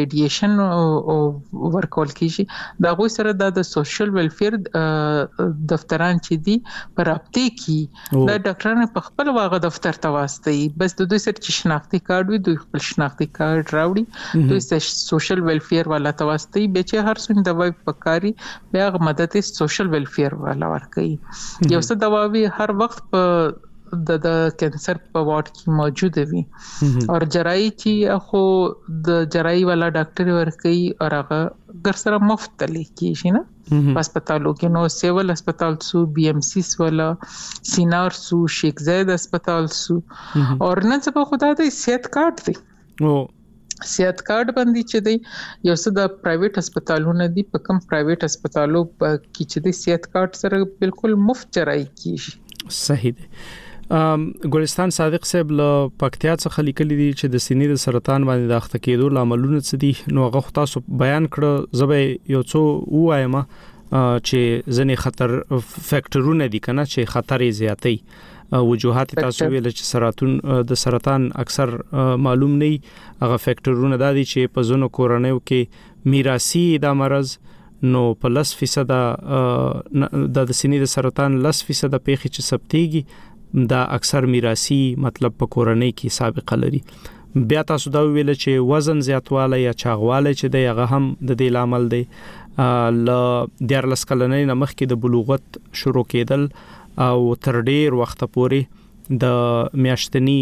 ریډیشن ورکول کیږي دا غوي سره د سوشل ویلفیر دفتران چې دي پر رابطه کې دا ډاکټرانو په خپل واغه دفتر ته واسطي بس د دوی سره چې شناختی کارت وي دوی خپل شناختی کارت راوړي دوی سوشل ویلفیر والا ته واسطي به چې هر څومره دوايي پکاري بیا مدد سوشل ویلفیر والا ورکوي یو څه دواوی هر وخت په د کانسر په واټ کې موجود وي او جراحي چې خو د جراحي والا ډاکټر ورکوي او هغه ګر سره مفت لیکي نه هسپتالو کې نو سیول هسپتال سو بي ام سی والا سینار سو شیخ زاید هسپتال سو اور نن څه په خدا دې صحت کارت دی او صحت کارت باندې چې دی یو څه د پرایویټ هسپتالونو دی په کوم پرایویټ هسپتالو کې چې دی صحت کارت سره بالکل مفت جراحي کیږي. صحیح دی. ګلستان صادق صاحب له پکتیا څخه لیکلي دي چې د سینې د سرطان باندې د اخته کېدو لاملونه څه دي نو هغه تاسو بیان کړ زبې یو څو وایم چې ځنې خطر فیکټرونه دي کنه چې خطر زیاتی وجوهات تاسو ویل چې د سرطان اکثر معلوم نه هغه فیکټرونه د دي چې په زونو کورنیو کې میراثي د مرز نو په 10% د سینې د سرطان 10% پیښې چې ثبتېږي دا اکثر میراثي مطلب په کورنۍ کې سابقه لري. بیا تاسو دا ویل چې وزن زیاتواله یا چاغواله چې دی هغه هم د دې لامل دی ل د لسکلنۍ نه مخکې د بلوغت شروع کېدل او تر ډیر وخت پورې د میاشتنی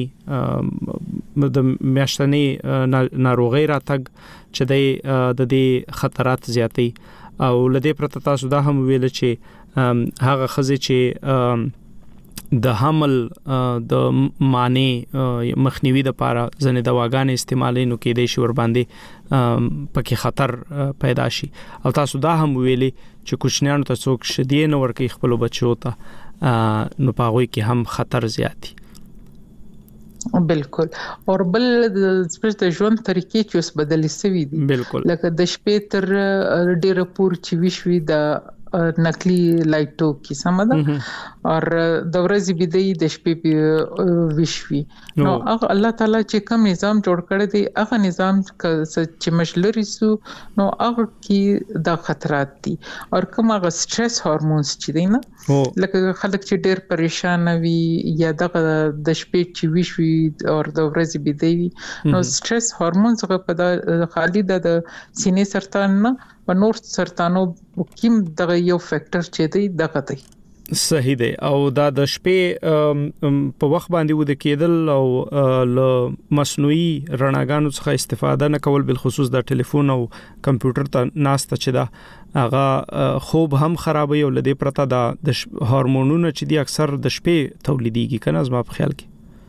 ناروغي راتګ چې د دې خطرات زیاتی او لدې پرته تاسو دا هم ویل چې هغه خزه چې د حمل د معنی مخنیوي د لپاره ځنې دواګانې استعمالینو کې د شور باندې پکې خطر پیدا شي او تاسو دا هم ویلي چې کوچنیانو ته څوک شدي نه ورکي خپل بچو ته نو پاغوي کې هم خطر زیاتی. بالکل اور بل د ژوند طریقې چې اوس بدلې شوې دي بالکل لکه د شپې تر ډیره پور چې وشوي د نقلي لایټو کې سم ده او د ورځې بيدې د شپې وشوي نو هغه الله تعالی چې کوم نظام جوړ کړی دی هغه نظام چې مشلري سو نو هغه کې د خطرات دي او کوم هغه سټرس هورمونز چې دي نه لکه خلک چې ډېر پریشان وي یا د شپې چې وشوي او د ورځې بيدې وي نو سټرس هورمونز په خالي د سینې سرطان نه او نور سرطانو کوم دغه یو فیکٹر چې دی دغه دی صحیح دی او دا د شپې په وخت باندې ود کېدل او له مصنوعي رڼاګانو څخه استفاده نه کول بل خصوص د ټلیفون او کمپیوټر ته ناسته چې دا هغه خوب هم خرابوي او لدې پرته د هورمونونو چې دی اکثر د شپې تولیديږي کنه زما په خیال کې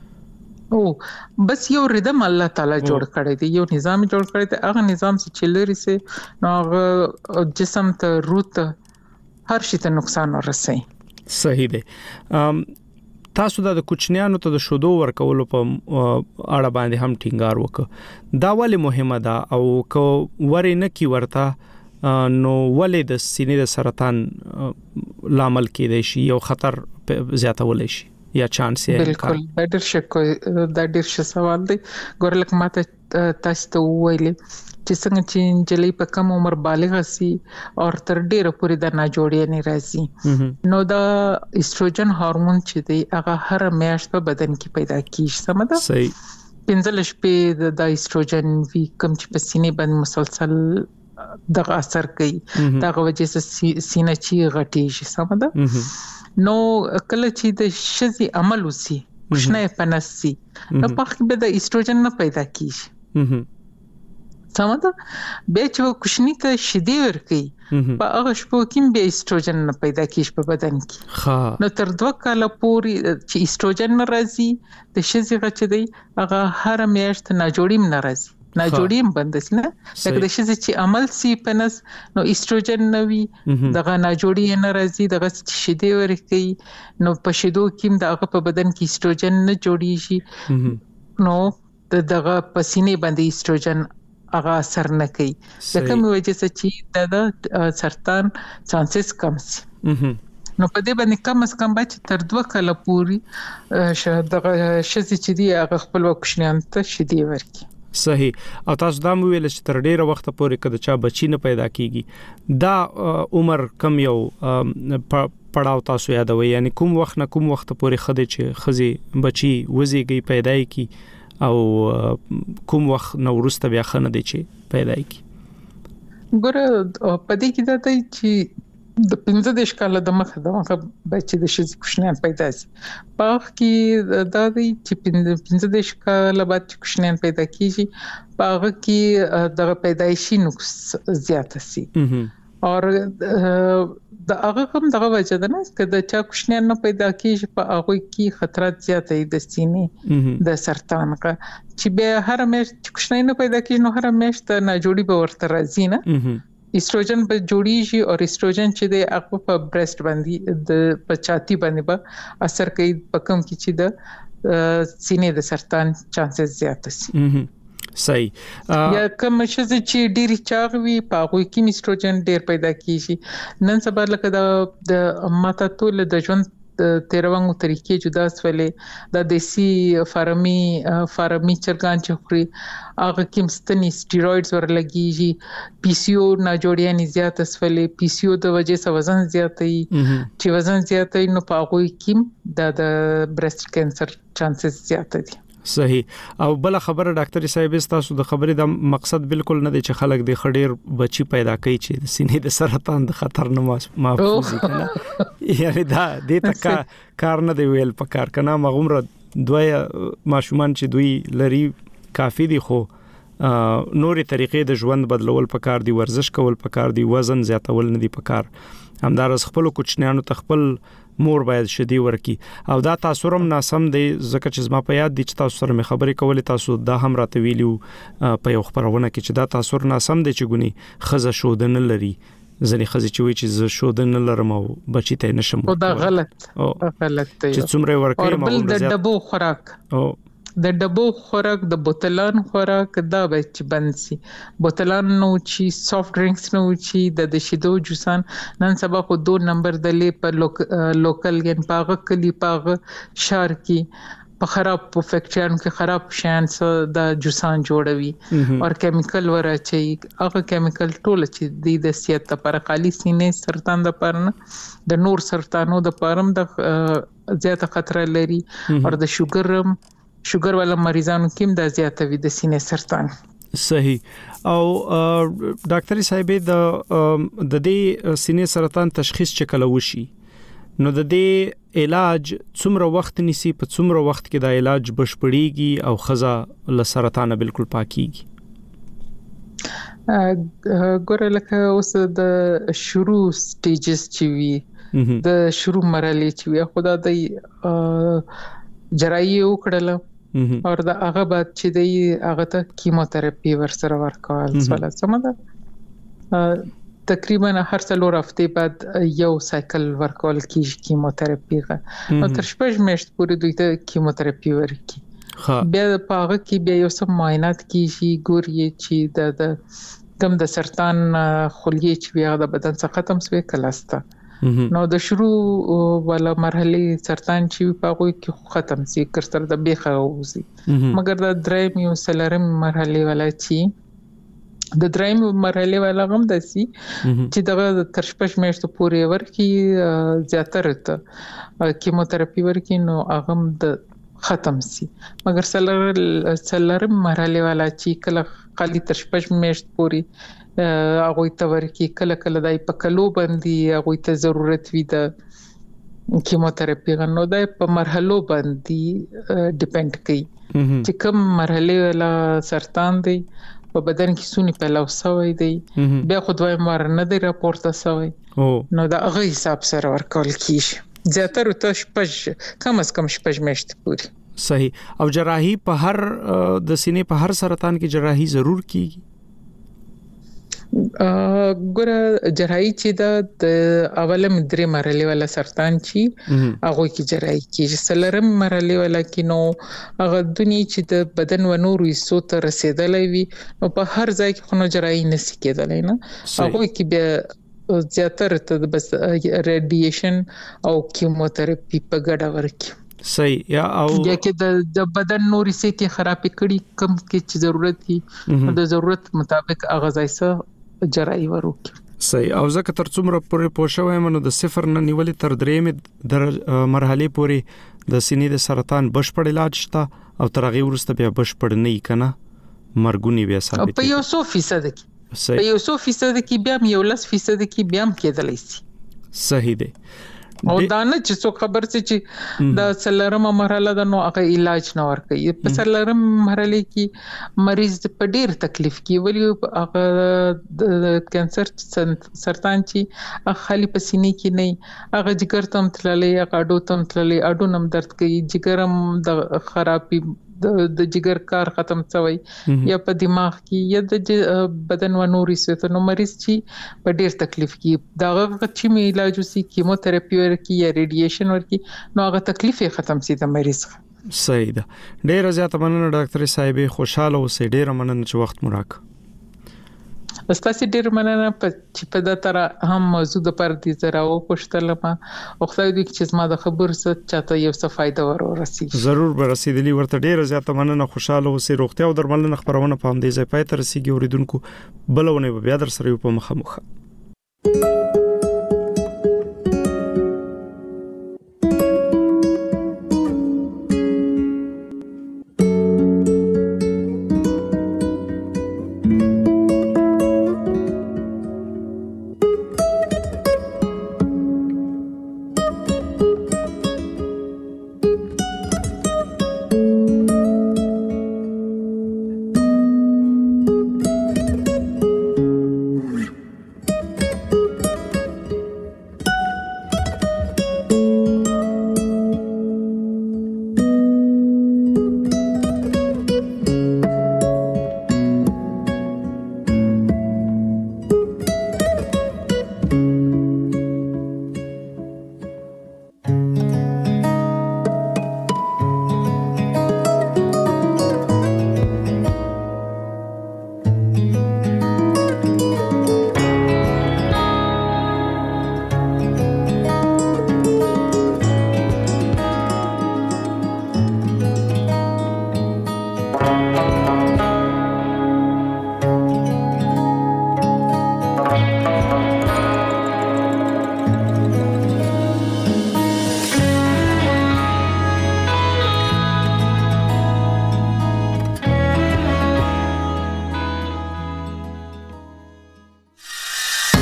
او بس یو ردم الله تعالی جوړ کړی دی یو نظام جوړ کړی دی هغه نظام چې چلري سي نو هغه جسم ته روح ته هر شي ته نقصان ورسي صحیح دی تاسو د کوچنیانو ته د شودو ورکولو په اړه باندې هم ټینګار وکړه دا ولې مهمه ده او کو ورینه کی ورته نو ولې د سینې د سرطان لامل کېدای شي یو خطر زیاتول شي یا چانس یې بالکل دا ډېر ښه سوال دی ګورلک ماته تاسو ته ویلې چې څنګه چې جلې په کم عمر بالغ سي او تر ډېر پورې د ناجوړی نه راځي نو دا ایستروجن هورمون چې دی هغه هر میاشت په بدن کې پیدا کیږي سمه صحیح 15 شپې د ایستروجن وی کم چې په سینې باندې مسلسل دغه اثر کوي دغه وجه سره سینه چې غټیږي سمه ده نو کله چې د شذي عمل وسی مشنه پنسي نو په کې به د ایستروجن نه پیدا کیږي سمته به چې کوشنی ته شدي ورکی په هغه شپو کې به ایستروجن نه پیدا کیږي په بدن کې نو تر 2 کال پورې چې ایستروجن راځي د شذي غچ دی هغه هر میاشت ناجوړیم ناراضي ناجوړیم بندس نه لکه د شذي چې عمل سي پنس نو ایستروجن نوي دغه ناجوړی نه راځي دغه شدي ورکی نو په شدو کې دغه په بدن کې ایستروجن نه جوړیږي نو دغه پسینه باندې ایستروجن هغه اثر نه کوي لکه مې وجه چې د سرطان چانسز کم سي نو په دې باندې کم از کم بچ تر 2 کال پورې دغه شذي چې دی هغه خپل وکښنان ته شدي ورکی صحیح او تاسو دا مو ویل چې تر ډیره وخت پورې کده چا بچی نه پیدا کیږي دا عمر کم یو پړاو تاسو یادوي یعنی کوم وخت نه کوم وخت پورې خدي چې خزي بچی وزيږي پیدا کی او کوم وخت نو ورسته بیا خنه دي چې پیدا کی ګوره پدې کې دا دی چې د 15 کال د مخه دغه بچی د شذي کوشنیان پیدا سي په کې دا دی چې 15 کال بعد کوشنیان پیدا کیږي په هغه کې د پیدایشي نقص زیات سي او د هغه کوم دغه وجه ده نه چې چا کوشنیان نه پیدا کیږي په هغه کې خطرات زیات دي د سینې د سرطان کا چې به هر میاشت کوشنیان نه پیدا کیږي نو هر میاشت ناجوړي به ورته راځي نه ایستروجن په جوړیږي او ایستروجن چې د هغه په برست باندې د پچاتی باندې به اثر کوي په کوم کې چې د سینې د سرطان چانسز زیات شي صحیح یا کوم چې ډیری چاغوي په هغه کې ایستروجن ډیر پیدا کیږي نن سبا لکه د ماته ټول د ژوند تیروانګو طریقې جدا سولې د دیسي فارمي چرګان چې خوري هغه کې مستنی سټیرویډز ورلګيږي پی سی او ناجوړیان زیات سولې پی سی او د وجې سره وزن زیاتې چې وزن زیاتې نو په هغه کې د برست کانسر چانسز زیات دي صحیح او بل خبره ډاکټر صاحب تاسو د خبرې د مقصد بالکل نه دی چې خلک د خډیر بچي پیدا کوي چې د سینې د سرطان د خطر نه محفوظ کړي یعنی دا د تکا کار نه دی ویل پکار کنه مغمره دوی ماشومان چې دوی لري کافی دي خو نوري طریقې د ژوند بدلول پکار دي ورزش کول پکار دي وزن زیاتول نه دي پکار همدار خپل کوچنیانو تخپل مور باید شدي ورکی او دا تاسو رم ناسم دی زکه چې زما په یاد دي چې تاسو سره مې خبرې کولې تاسو دا هم راته ویلو په یو خبرونه کې چې دا تاسو ناسم دی چې ګونی خزه شودن لري ځنې خزه چې وی چې شودن لرم او بچی ته نشم دا غلط دی چې څومره ورکی او بل د ډبو خوراک د ډبو خوراک د بوتلان خوراک دا به چې بند سي. بوتلان نو چې سافټ ډرینکس نو چې د شیدو جوسان نن سبا خو 2 نمبر دلې په لوکل ګن پاغه کلی پاغه شهر کې په خراب په فیکټریانو کې خراب شیان د جوسان جوړوي او کیمیکل ورچي. هغه کیمیکل ټول چې د صحت لپاره خالي سینې سرطان د پرنه د نور سرطانو د پرم د زیاته خطر لري او د شوګر والا مریضانو کې د زیاته وي د سینې سرطان. صحیح. او ډاکټر صاحب د دې سینې سرطان تشخیص چې کله وشي نو د دې علاج څومره وخت نیسي، په څومره وخت کې دا علاج بشپړیږي او خزه له سرطان بالکل پاکيږي؟ ګوره لکه اوس د شروع سټیجز چې وي د شروع مرحله چې وي خدا د جراحي وکړل او دا هغه بعد چې دی هغه ته کیموتراپي ورسره ورکول سواله سمده. تقریبا هر څلور هفته بعد یو سایکل ورکول کیږي کیموتراپي غا نو تر 6 میاشتې پورې دوی ته کیموتراپي ورکي. بیا په هغه کې بیا یو څه معاینات کیږي ګوري چې د کم د سرطان خلیه چې بیا د بدن څخه ختم شوی کلاسته نو د شروع ولا مرحله سرطان چې په هغه کې ختم سي کړتر د بیخه اوسي. مګر د دریم یو سلرم مرحله ولا چې د دریم مرحله ولا غم دسي چې دغه تر 6 میاشتې پورې ورکی زیاتره ته کیموتراپي ورکی نو هغه د ختم سي. مګر سلرم مرحله ولا چې کله خالي تر 6 میاشتې پورې هغه ته ورکی کله دای په کلو باندې هغه ته ضرورت وي د کیموتراپي غنو دای په مرحلو باندې ډیپند کوي چې کوم مرحله ولا سرطان دی په بدن کې سونی پیلاو سوی دی بیا خو دوی مر نه دی راپورته سوی نو دا هغه حساب سره ورکول کیږي زیاتره ته کم از کم 6 میاشتې پورې. صحیح. او جراحي په هر د سینې په هر سرطان کې جراحي ضرور کیږي؟ ګوره جراحي چې د اوله مدري مرحله ولا سرطان چې هغه کې جراحي کیږي. سلرم مرحله ولا کې نو هغه دني چې د بدن و نور حصو ته رسیدلې وي نو په هر ځای کې خو جراحي نشي کېدلای نه. هغه کې بیا زیاتره ته بس ریډیشن او کیموتراپي په ګډه ورکی. صحیح. یا او یا کې د بدن نوري سي کې خرابې کړي کم کې چې ضرورت دي د ضرورت مطابق هغه ځای سره جراحي وروکي. صحیح. او ځکه تر څومره پورې پوښښ وایم نو د 0 نه نیولې تر 3 مرحله پورې د سینې د سرطان بشپړ علاج شته او تر هغه وروسته بیا بشپړ نه کنا مرګونی بیا ثابت. په یو 100% کې په یو 100% کې بیا 10% کې بیا کېدلی شي. صحیح دی. او دا نه چې څو خبر چې د سلرم مرحله د نو هغه علاج نه ورکوي. په سلرم مرحله کې مریض په ډیر تکلیف کې ولی هغه د کانسر سرطان چې خالي په سینې کې نه هغه جګر تم تللې هغه اډو تم تللې اډو نم درد کوي جګرم د خرابي د جګر کار ختم شوی یا په دماغ کې یا د بدن و نوري څه نو مریض چې په ډیر تکلیف کې داغه چې می علاج وسی کیموتراپي ورکی یا ریډیشن ورکی نو هغه تکلیف ختم شي د مریض. صحیح ده. ډیر زیات مننه ډاکټر صاحب، خوشاله اوسئ. ډیر مننه چې وخت مو راک. استاسي ډیر مننه چې په دا تر هم موضوع د پر دي زراو پښتل ما او خدای دې چې زما د خبر څه چاته یو څه فائدہ ورسي. ضرور به رسیدلی. ورته ډیر زیات مننه. خوشاله اوسئ. روغتیا او درملنه خبرونه په همدې ځای پای ته رسیدي. اوریدونکو بلونه بیا در سره په مخه